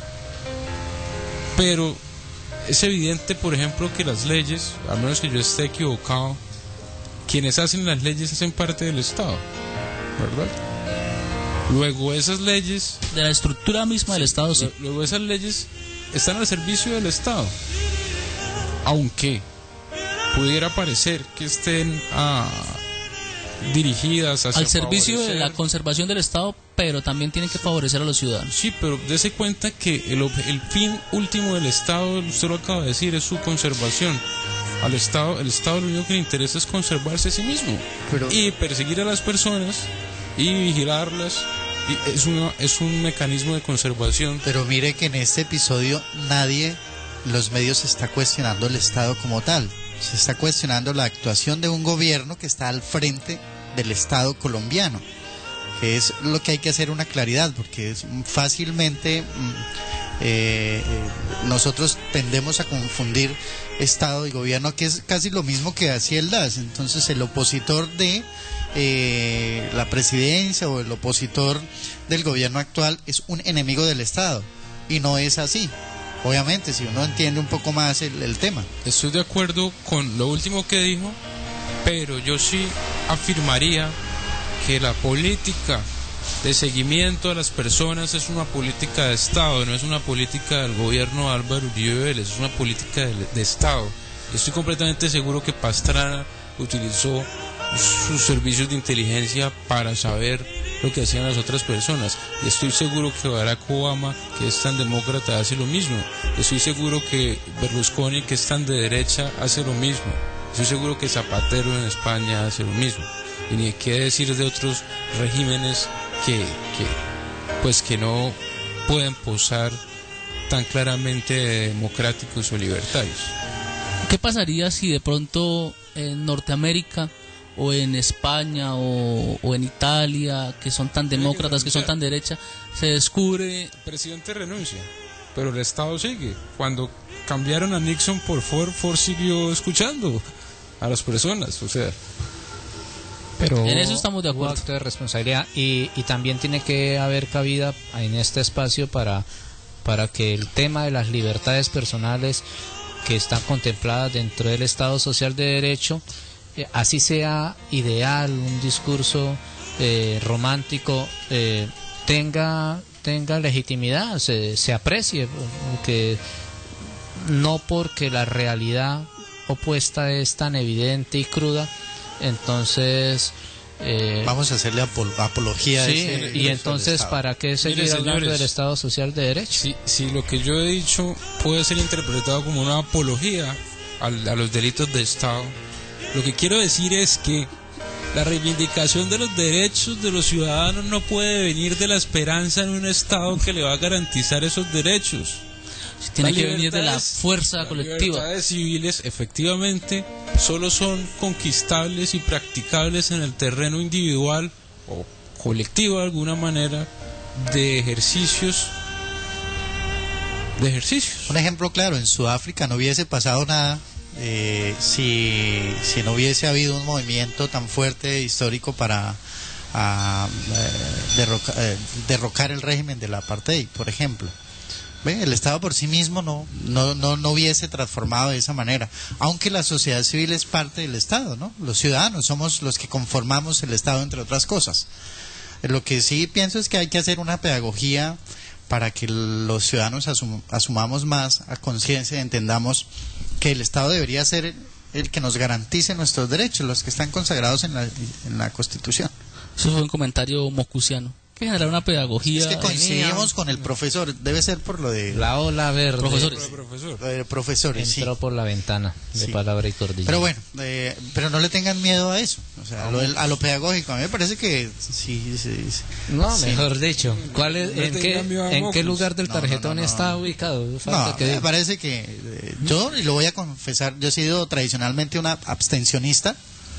Pero es evidente, por ejemplo, que las leyes, a menos que yo esté equivocado, quienes hacen las leyes hacen parte del Estado, ¿verdad? Luego esas leyes, De la estructura misma del Estado, sí. luego esas leyes están al servicio del Estado, aunque pudiera parecer que estén ah, dirigidas hacia Al servicio de favorecer- la conservación del Estado, pero también tienen que favorecer a los ciudadanos. Sí, pero dése cuenta que el, ob- el fin último del Estado, usted lo acaba de decir, es su conservación. Al Estado, el Estado lo único que le interesa es conservarse a sí mismo Pero- y perseguir a las personas y vigilarlas. Y es, una, es un mecanismo de conservación. Pero mire que en este episodio nadie, los medios, está cuestionando el Estado como tal. Se está cuestionando la actuación de un gobierno que está al frente del Estado colombiano, que es lo que hay que hacer una claridad, porque es fácilmente mm, eh, eh, nosotros tendemos a confundir Estado y gobierno, que es casi lo mismo que hacía el D A S. Entonces el opositor de eh, la presidencia o el opositor del gobierno actual es un enemigo del Estado, y no es así. Obviamente, si uno entiende un poco más el, el tema. Estoy de acuerdo con lo último que dijo, pero yo sí afirmaría que la política de seguimiento a las personas es una política de Estado, no es una política del gobierno de Álvaro Uribe Vélez, es una política de, de Estado. Estoy completamente seguro que Pastrana utilizó sus servicios de inteligencia para saber lo que hacían las otras personas, y estoy seguro que Barack Obama, que es tan demócrata, hace lo mismo. Estoy seguro que Berlusconi, que es tan de derecha, hace lo mismo. Estoy seguro que Zapatero en España hace lo mismo, y ni qué decir de otros regímenes que, que pues que no pueden posar tan claramente de democráticos o libertarios. ¿Qué pasaría si de pronto en Norteamérica o en España o, o en Italia, que son tan demócratas, que son tan derecha, se descubre... El presidente renuncia, pero el Estado sigue. Cuando cambiaron a Nixon por Ford, Ford siguió escuchando a las personas, o sea... Pero En eso estamos de hubo acuerdo. acto de responsabilidad, y, y también tiene que haber cabida en este espacio para, para que el tema de las libertades personales que están contempladas dentro del Estado Social de Derecho, eh, así sea ideal, un discurso eh, romántico, eh, tenga tenga legitimidad, se, se aprecie, porque no porque la realidad opuesta es tan evidente y cruda, entonces eh, Vamos a hacerle apol- apología sí, a ese y uso entonces del Estado. ¿para qué seguir Mire, hablando señores, del Estado Social de Derecho? Si, si lo que yo he dicho puede ser interpretado como una apología al- a los delitos de Estado, lo que quiero decir es que la reivindicación de los derechos de los ciudadanos no puede venir de la esperanza en un Estado que le va a garantizar esos derechos. Tiene Las que venir de la libertades- fuerza las colectiva. libertades civiles efectivamente solo son conquistables y practicables en el terreno individual o colectivo de alguna manera de ejercicios de ejercicios. Un ejemplo claro, en Sudáfrica no hubiese pasado nada eh, si, si no hubiese habido un movimiento tan fuerte histórico para a, eh, derroca, eh, derrocar el régimen del apartheid, por ejemplo. ¿Ve? El Estado por sí mismo no, no, no, no hubiese transformado de esa manera, aunque la sociedad civil es parte del Estado, ¿no? Los ciudadanos somos los que conformamos el Estado, entre otras cosas. Lo que sí pienso es que hay que hacer una pedagogía para que los ciudadanos asum, asumamos más a conciencia y entendamos que el Estado debería ser el, el que nos garantice nuestros derechos, los que están consagrados en la, en la Constitución. Eso fue un comentario mocusiano. Que generar una pedagogía. Es que coincidimos con el profesor, debe ser por lo de la ola verde. Profesores. Lo de profesores, entró sí. por la ventana de Sí. Palabra y Cordillera. Pero bueno, eh, pero no le tengan miedo a eso, o sea, a lo, del- a lo pedagógico. A mí me parece que sí, sí, sí. No, Sí. mejor dicho, ¿cuál es, No en, tenga qué, miedo a ¿en qué mocos. lugar del No, no, tarjetón no, no. está ubicado? Falta No, que me diga. parece que eh, yo, y lo voy a confesar, yo he sido tradicionalmente una abstencionista,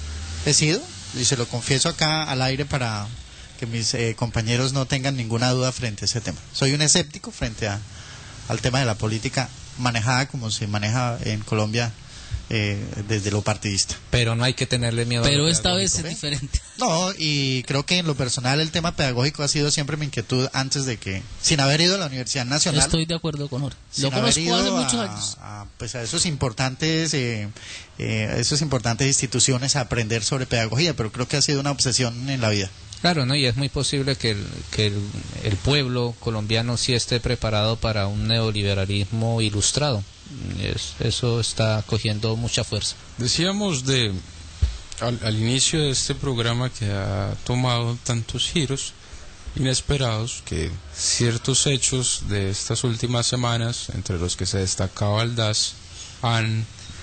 he sido, y se lo confieso acá al aire para que mis eh, compañeros no tengan ninguna duda frente a ese tema. Soy un escéptico frente a, al tema de la política manejada como se maneja en Colombia eh, desde lo partidista. Pero no hay que tenerle miedo. a Pero lo esta vez pedagógico. es diferente. No, y creo que en lo personal el tema pedagógico ha sido siempre mi inquietud antes de que, sin haber ido a la Universidad Nacional, Estoy de acuerdo con Jorge. sin Lo haber conozco ido hace muchos a, años. a, pues a esos importantes eh, eh, esos importantes instituciones a aprender sobre pedagogía, pero creo que ha sido una obsesión en la vida. Claro, ¿no? Y es muy posible que el, que el, el pueblo colombiano sí esté preparado para un neoliberalismo ilustrado. Es- eso está cogiendo mucha fuerza. Decíamos de al, al inicio de este programa que ha tomado tantos giros inesperados que ciertos hechos de estas últimas semanas, entre los que se destacaba el D A S, han,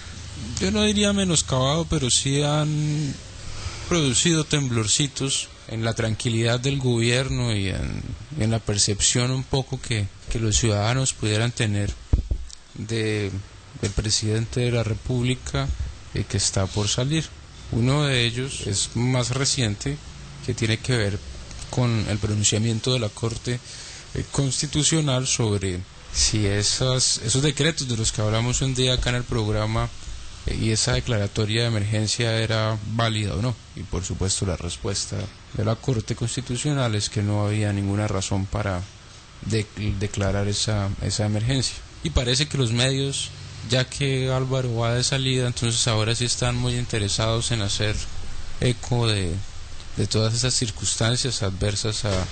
yo no diría menoscabado, pero sí han producido temblorcitos en la tranquilidad del gobierno y en, en la percepción un poco que, que los ciudadanos pudieran tener de, del presidente de la República eh, que está por salir. Uno de ellos es más reciente, que tiene que ver con el pronunciamiento de la Corte eh, Constitucional sobre si esas, esos decretos de los que hablamos un día acá en el programa eh, y esa declaratoria de emergencia era válida o no. Y por supuesto la respuesta de la Corte Constitucional es que no había ninguna razón para de- declarar esa, esa emergencia. Y parece que los medios, ya que Álvaro va de salida, entonces ahora sí están muy interesados en hacer eco de, de todas esas circunstancias adversas a,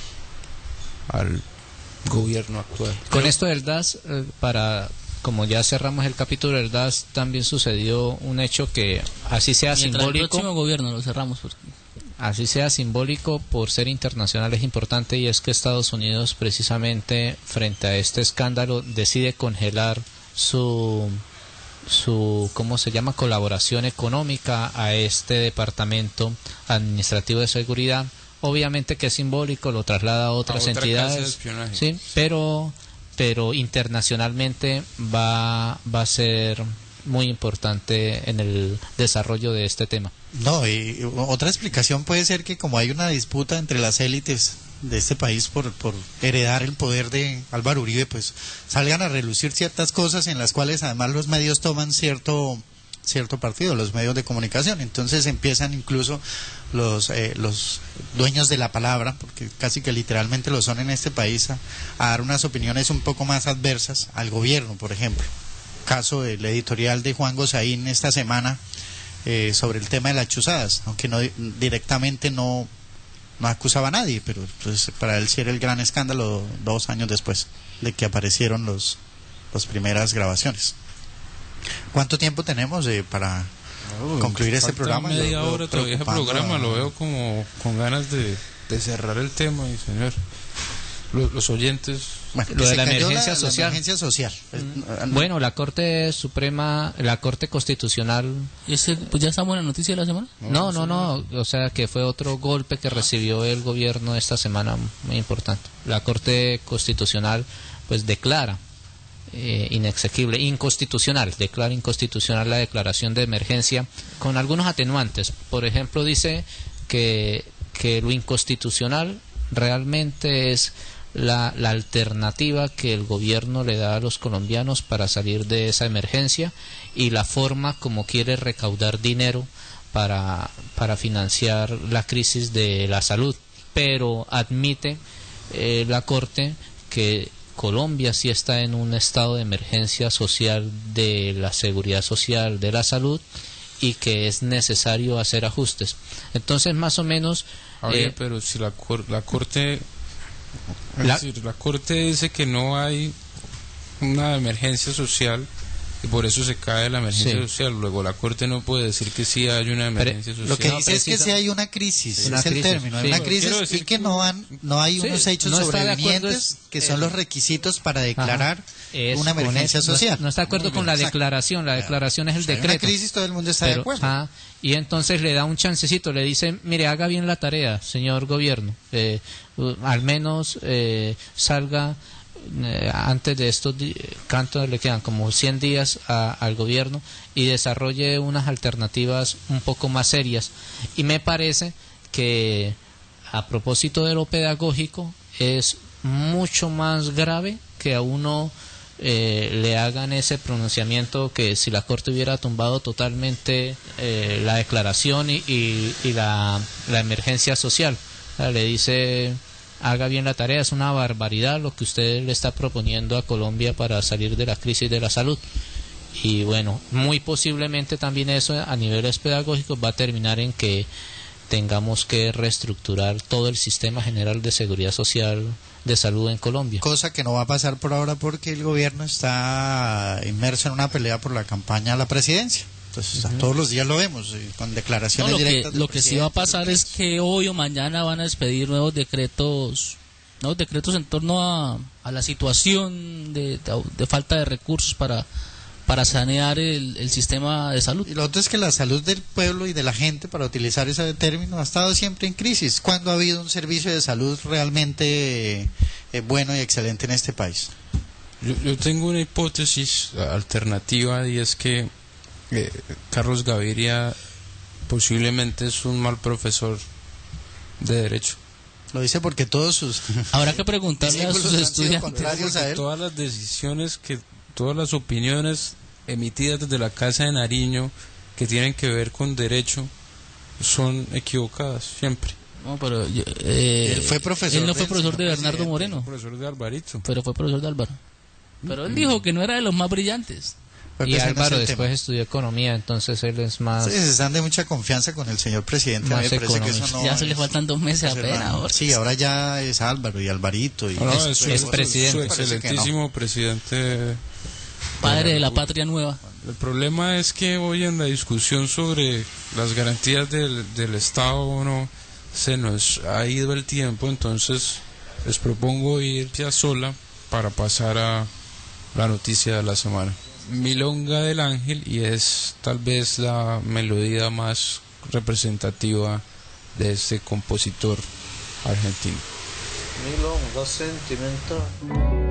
al gobierno actual. Con esto del D A S, eh, para como ya cerramos el capítulo del D A S, también sucedió un hecho que así sea Mientras el simbólico, próximo gobierno lo cerramos. Porque... así sea simbólico por ser internacional es importante, y es que Estados Unidos precisamente frente a este escándalo decide congelar su su ¿cómo se llama? Colaboración económica a este departamento administrativo de seguridad. Obviamente que es simbólico, lo traslada a otras A otra clase de entidades, espionaje. sí, pero pero internacionalmente va va a ser muy importante en el desarrollo de este tema. No, y otra explicación puede ser que como hay una disputa entre las élites de este país por, por heredar el poder de Álvaro Uribe, pues salgan a relucir ciertas cosas en las cuales además los medios toman cierto cierto partido, los medios de comunicación. Entonces empiezan incluso los eh, los dueños de la palabra, porque casi que literalmente lo son en este país, a, a dar unas opiniones un poco más adversas al gobierno, por ejemplo. Caso del editorial de Juan Gozaín esta semana eh, sobre el tema de las chuzadas, aunque no directamente no no acusaba a nadie, pero pues, para él sí era el gran escándalo dos años después de que aparecieron los las primeras grabaciones. ¿Cuánto tiempo tenemos eh, para concluir este Falta programa? Yo media veo hora todavía ese preocupando programa, a- lo veo como con ganas de, de cerrar el tema, y señor, los, los oyentes... Bueno, Lo que de se la cayó emergencia la social. emergencia social. Bueno, la Corte Suprema, la Corte Constitucional, ¿Y ese, pues ya estamos en la noticia de la semana? no, no, no, o sea que fue otro golpe que recibió el gobierno esta semana muy importante. La Corte Constitucional pues declara eh, inexequible, inconstitucional, declara inconstitucional la declaración de emergencia con algunos atenuantes. Por ejemplo, dice que, que lo inconstitucional realmente es la, la alternativa que el gobierno le da a los colombianos para salir de esa emergencia y la forma como quiere recaudar dinero para, para financiar la crisis de la salud. Pero admite eh, la Corte que Colombia sí está en un estado de emergencia social de la seguridad social, de la salud, y que es necesario hacer ajustes. Entonces, más o menos... Oye, eh, pero si la, cor la Corte... Es La- decir, la Corte dice que no hay una emergencia social y por eso se cae la emergencia Sí. social. Luego la Corte no puede decir que sí hay una emergencia social. Lo que No, dice es que precisa- si hay una crisis, Una es el crisis, término, hay sí. una Quiero crisis decir y que no han, no hay Sí, unos hechos no está de acuerdo, sobrevivientes es- que son eh, los requisitos para declarar es una con emergencia eso, no- social. No, está de acuerdo Muy con bien, la exacto. declaración, la Claro. declaración es el Si hay decreto. una crisis, todo el mundo está de Pero, acuerdo. ah, y entonces le da un chancecito, le dice, mire, haga bien la tarea, señor gobierno, eh, uh, al menos eh, salga eh, antes de estos di- cantos, le quedan como cien días a- al gobierno y desarrolle unas alternativas un poco más serias. Y me parece que a propósito de lo pedagógico es mucho más grave que a uno eh, le hagan ese pronunciamiento, que si la Corte hubiera tumbado totalmente eh, la declaración y, y, y la, la emergencia social. O sea, le dice, haga bien la tarea, es una barbaridad lo que usted le está proponiendo a Colombia para salir de la crisis de la salud. Y bueno, muy posiblemente también eso a niveles pedagógicos va a terminar en que tengamos que reestructurar todo el sistema general de seguridad social de salud en Colombia. Cosa que no va a pasar por ahora porque el gobierno está inmerso en una pelea por la campaña a la presidencia. Entonces, a todos los días lo vemos, eh, con No, declaraciones lo que, directas. del lo que sí va a presidente, pasar es que hoy o mañana van a expedir nuevos decretos, nuevos decretos en torno a, a la situación de, de, de falta de recursos para, para sanear el, el sistema de salud. Y lo otro es que la salud del pueblo y de la gente, para utilizar ese término, ha estado siempre en crisis. ¿Cuándo ha habido un servicio de salud realmente eh, bueno y excelente en este país? Yo, yo tengo una hipótesis alternativa y es que eh, Carlos Gaviria posiblemente es un mal profesor de derecho. Lo dice porque todos sus Habrá que preguntarle a discípulos sus han sido estudiantes. contrarios a él. Todas las decisiones que, todas las opiniones emitidas desde la Casa de Nariño que tienen que ver con derecho son equivocadas siempre. No, pero yo- eh, Él fue profesor él no fue del profesor de señor Bernardo presidente, Moreno, Profesor de Alvarito. pero fue profesor de Álvaro. Pero él dijo que no era de los más brillantes. Pues Y ese no es Álvaro el después tema. estudió economía, entonces él es más... Sí, se están de mucha confianza con el señor presidente. A mí Más me parece que eso económico. no Ya se le es- faltan dos meses eso apenas. no- ahora. Sí, ahora ya es Álvaro y Alvarito. Y No, no, Es- es, su- es su- presidente. su Parece que no. excelentísimo presidente. Padre de la patria nueva. El problema es que hoy en la discusión sobre las garantías del, del Estado no se nos ha ido el tiempo, entonces les propongo ir ya sola para pasar a la noticia de la semana. Milonga del Ángel, y es tal vez la melodía más representativa de este compositor argentino. Milonga sentimental.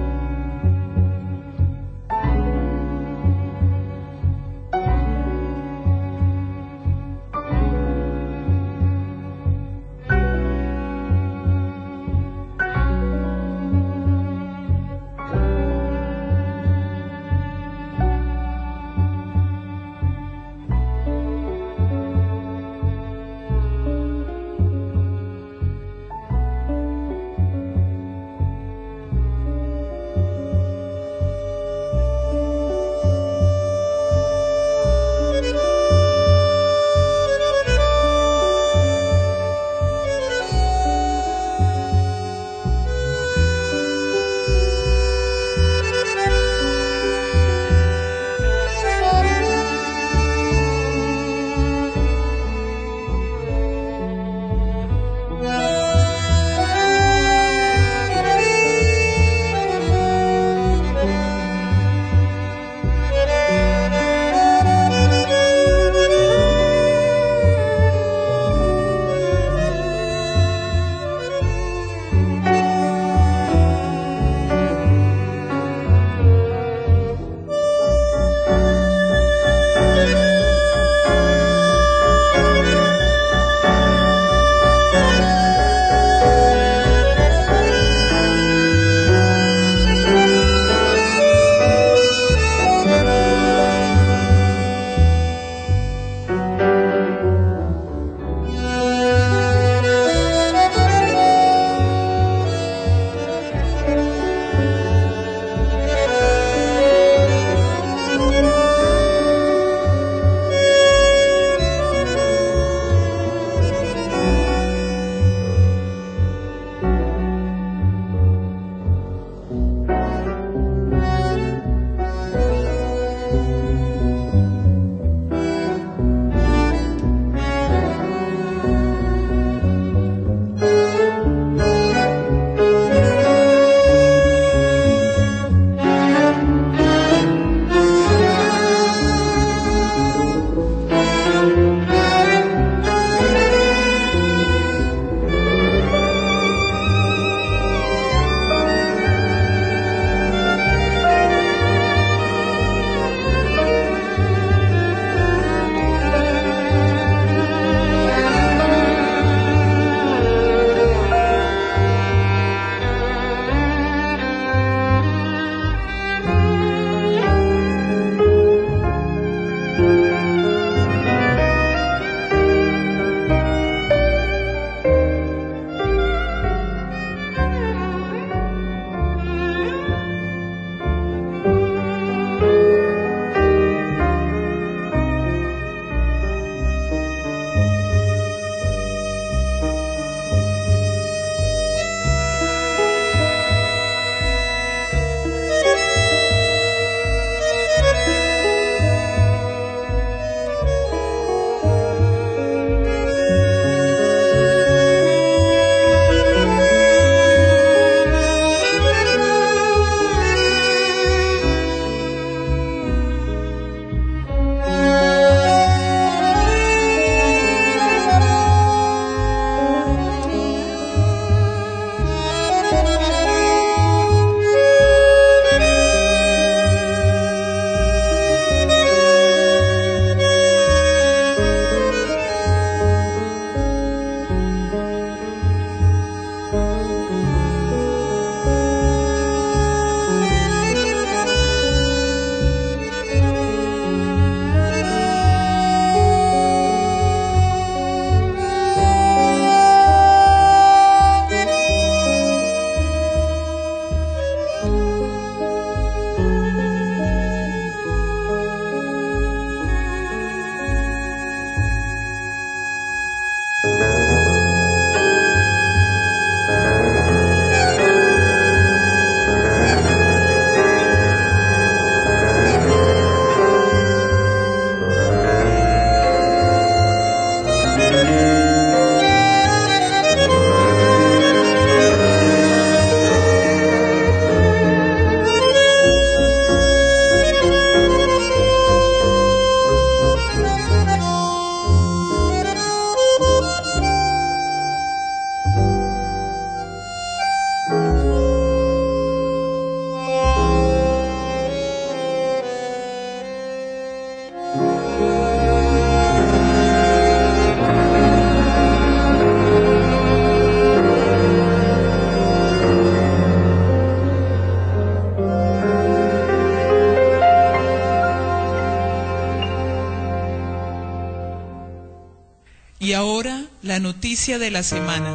Y ahora la noticia de la semana.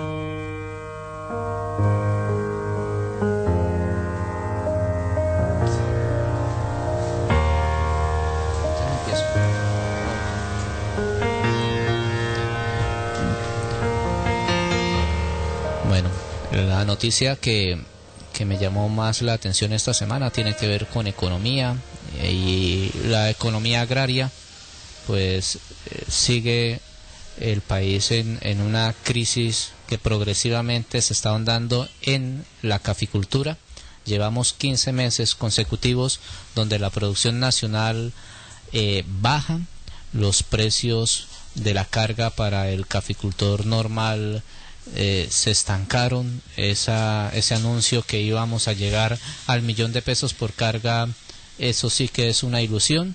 Bueno, la noticia que, que me llamó más la atención esta semana tiene que ver con economía, y la economía agraria, pues eh, sigue el país en, en una crisis que progresivamente se está ahondando en la caficultura. Llevamos quince meses consecutivos donde la producción nacional eh, baja, los precios de la carga para el caficultor normal eh, se estancaron. Esa, ese anuncio que íbamos a llegar al millón de pesos por carga, eso sí que es una ilusión.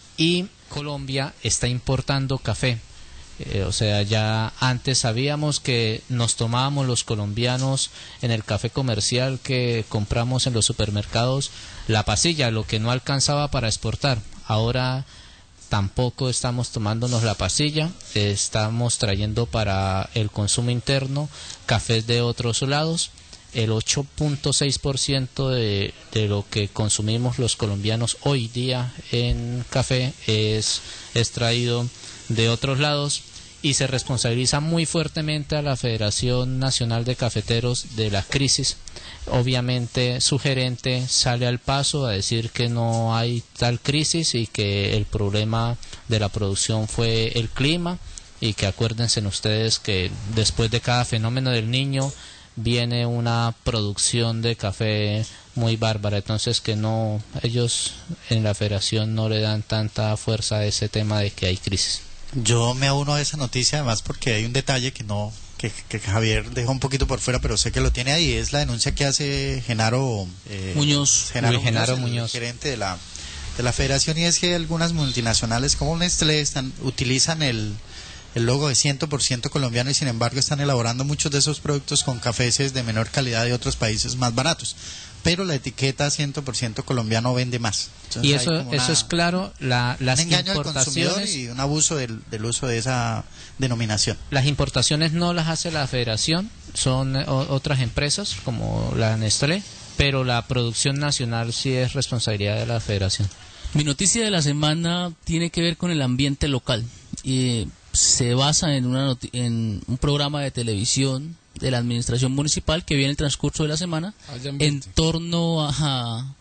Y Colombia está importando café. Eh, o sea, ya antes sabíamos que nos tomábamos los colombianos en el café comercial que compramos en los supermercados la pasilla, lo que no alcanzaba para exportar. Ahora tampoco estamos tomándonos la pasilla, eh, estamos trayendo para el consumo interno cafés de otros lados. El ocho punto seis por ciento de, de lo que consumimos los colombianos hoy día en café es extraído de otros lados, y se responsabiliza muy fuertemente a la Federación Nacional de Cafeteros de la crisis. Obviamente su gerente sale al paso a decir que no hay tal crisis y que el problema de la producción fue el clima, y que acuérdense ustedes que después de cada fenómeno del Niño viene una producción de café muy bárbara. Entonces que no, ellos en la federación no le dan tanta fuerza a ese tema de que hay crisis. Yo me uno a esa noticia, además porque hay un detalle que no que, que Javier dejó un poquito por fuera, pero sé que lo tiene ahí. Es la denuncia que hace Genaro eh, Muñoz, Genaro, Luis Genaro Muñoz, el Muñoz, gerente de la de la federación, y es que algunas multinacionales como Nestlé están utilizan el el logo de cien por ciento colombiano, y sin embargo están elaborando muchos de esos productos con cafés de menor calidad de otros países más baratos, pero la etiqueta cien por ciento colombiano vende más. Entonces, y eso una, eso es claro, la, las un engaño al consumidor importaciones y un abuso del, del uso de esa denominación. Las importaciones no las hace la federación, son o, otras empresas como la Nestlé, pero la producción nacional sí es responsabilidad de la federación. Mi noticia de la semana tiene que ver con el ambiente local, y se basa en, una noti- en un programa de televisión de la administración municipal que viene en el transcurso de la semana en torno a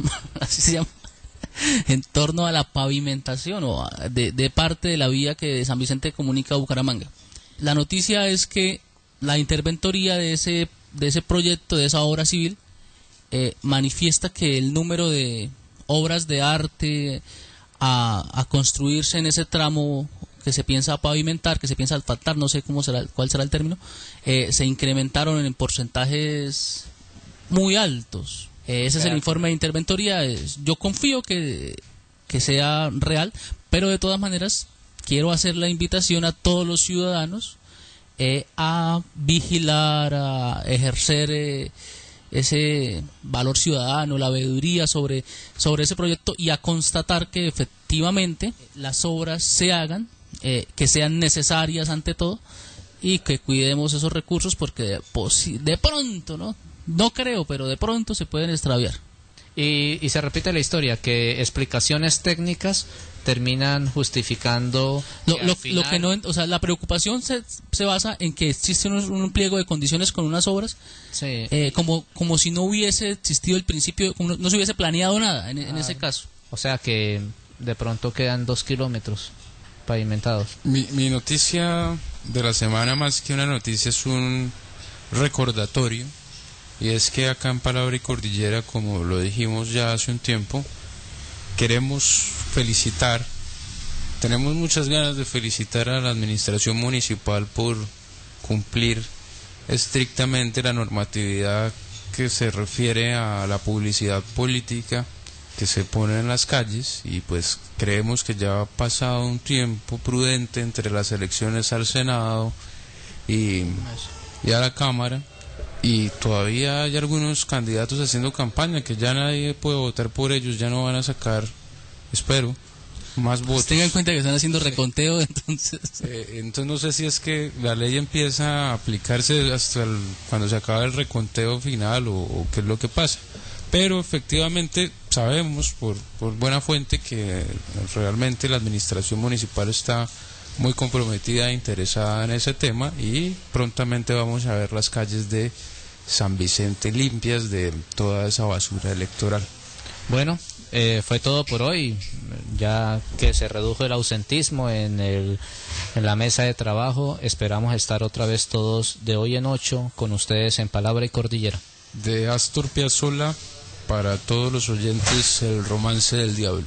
así se llama, en torno a la pavimentación o a, de, de parte de la vía que de San Vicente comunica a Bucaramanga. La noticia es que la interventoría de ese de ese proyecto, de esa obra civil, eh, manifiesta que el número de obras de arte a, a construirse en ese tramo que se piensa pavimentar, que se piensa asfaltar, no sé cómo será, cuál será el término, eh, se incrementaron en porcentajes muy altos. Eh, ese es el informe de interventoría. Yo confío que, que sea real, pero de todas maneras quiero hacer la invitación a todos los ciudadanos eh, a vigilar, a ejercer eh, ese valor ciudadano, la veeduría sobre, sobre ese proyecto, y a constatar que efectivamente las obras se hagan, eh, que sean necesarias ante todo, y que cuidemos esos recursos, porque de, de pronto, ¿no? No creo, pero de pronto se pueden extraviar. Y, y se repite la historia, que explicaciones técnicas terminan justificando lo, que lo, final... lo que no, o sea, la preocupación se, se basa en que existe un, un pliego de condiciones con unas obras, sí. eh, como como si no hubiese existido el principio, como no, no se hubiese planeado nada en, en ah, ese caso. O sea que de pronto quedan dos kilómetros pavimentados. Mi, mi noticia de la semana, más que una noticia, es un recordatorio. Y es que acá en Palabra y Cordillera, como lo dijimos ya hace un tiempo, queremos felicitar, tenemos muchas ganas de felicitar a la administración municipal por cumplir estrictamente la normatividad que se refiere a la publicidad política que se pone en las calles, y pues creemos que ya ha pasado un tiempo prudente entre las elecciones al Senado y, y a la Cámara. Y todavía hay algunos candidatos haciendo campaña que ya nadie puede votar por ellos, ya no van a sacar, espero, más votos. Pues tengan en cuenta que están haciendo reconteo, entonces... Eh, entonces no sé si es que la ley empieza a aplicarse hasta el, cuando se acaba el reconteo final o, o qué es lo que pasa. Pero efectivamente sabemos por, por buena fuente que realmente la administración municipal está muy comprometida e interesada en ese tema y prontamente vamos a ver las calles de San Vicente limpias de toda esa basura electoral. Bueno, eh, fue todo por hoy, ya que se redujo el ausentismo en, el, en la mesa de trabajo. Esperamos estar otra vez todos de hoy en ocho con ustedes en Palabra y Cordillera. De Astor Piazzolla, para todos los oyentes, el romance del diablo.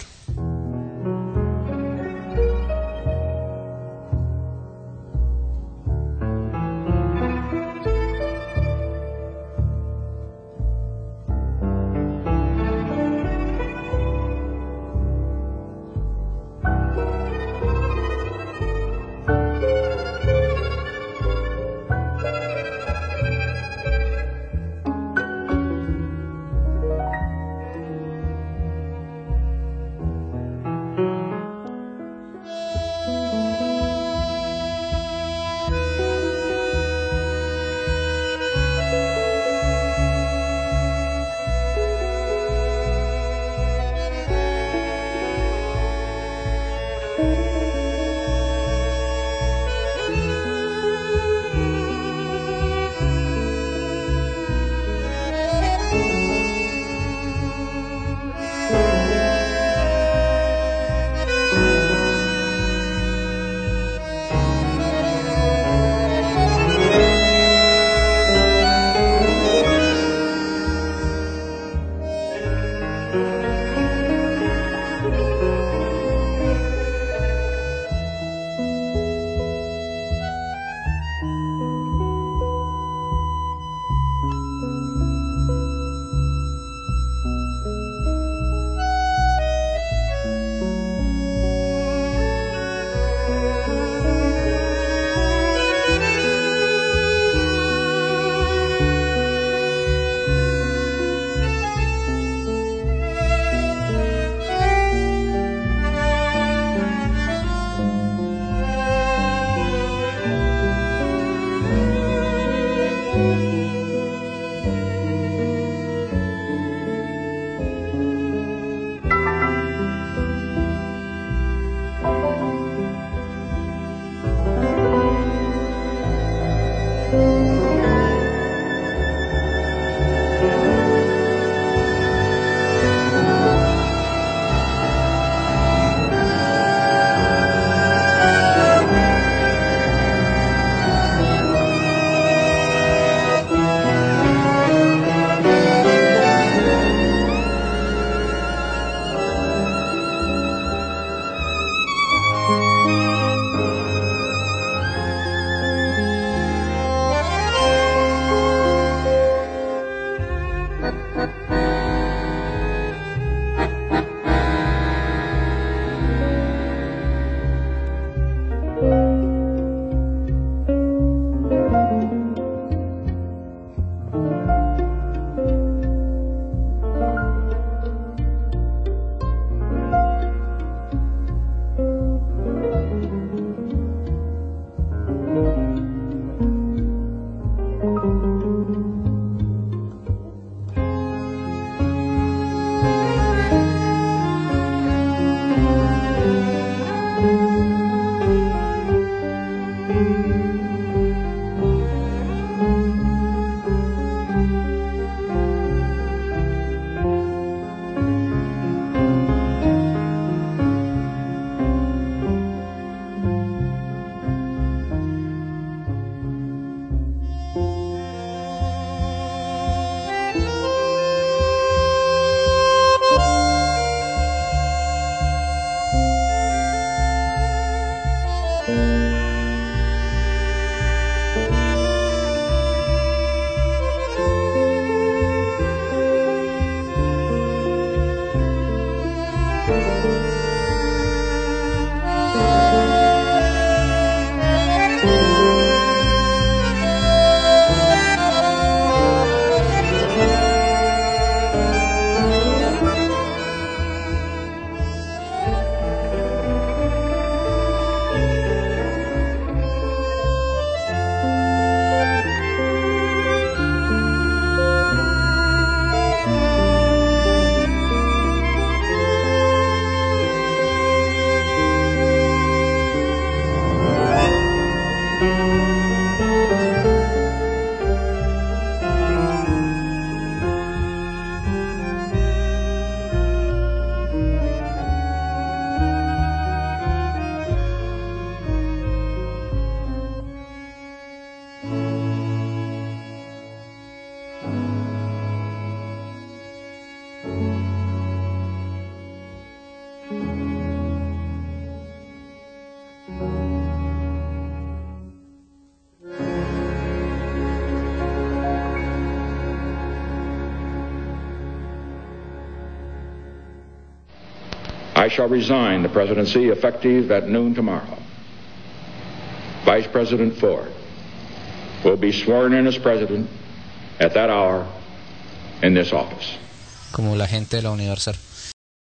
I shall resign the presidency effective at noon tomorrow. Vice President Ford will be sworn in as president at that hour in this office. Como la gente de la Universal.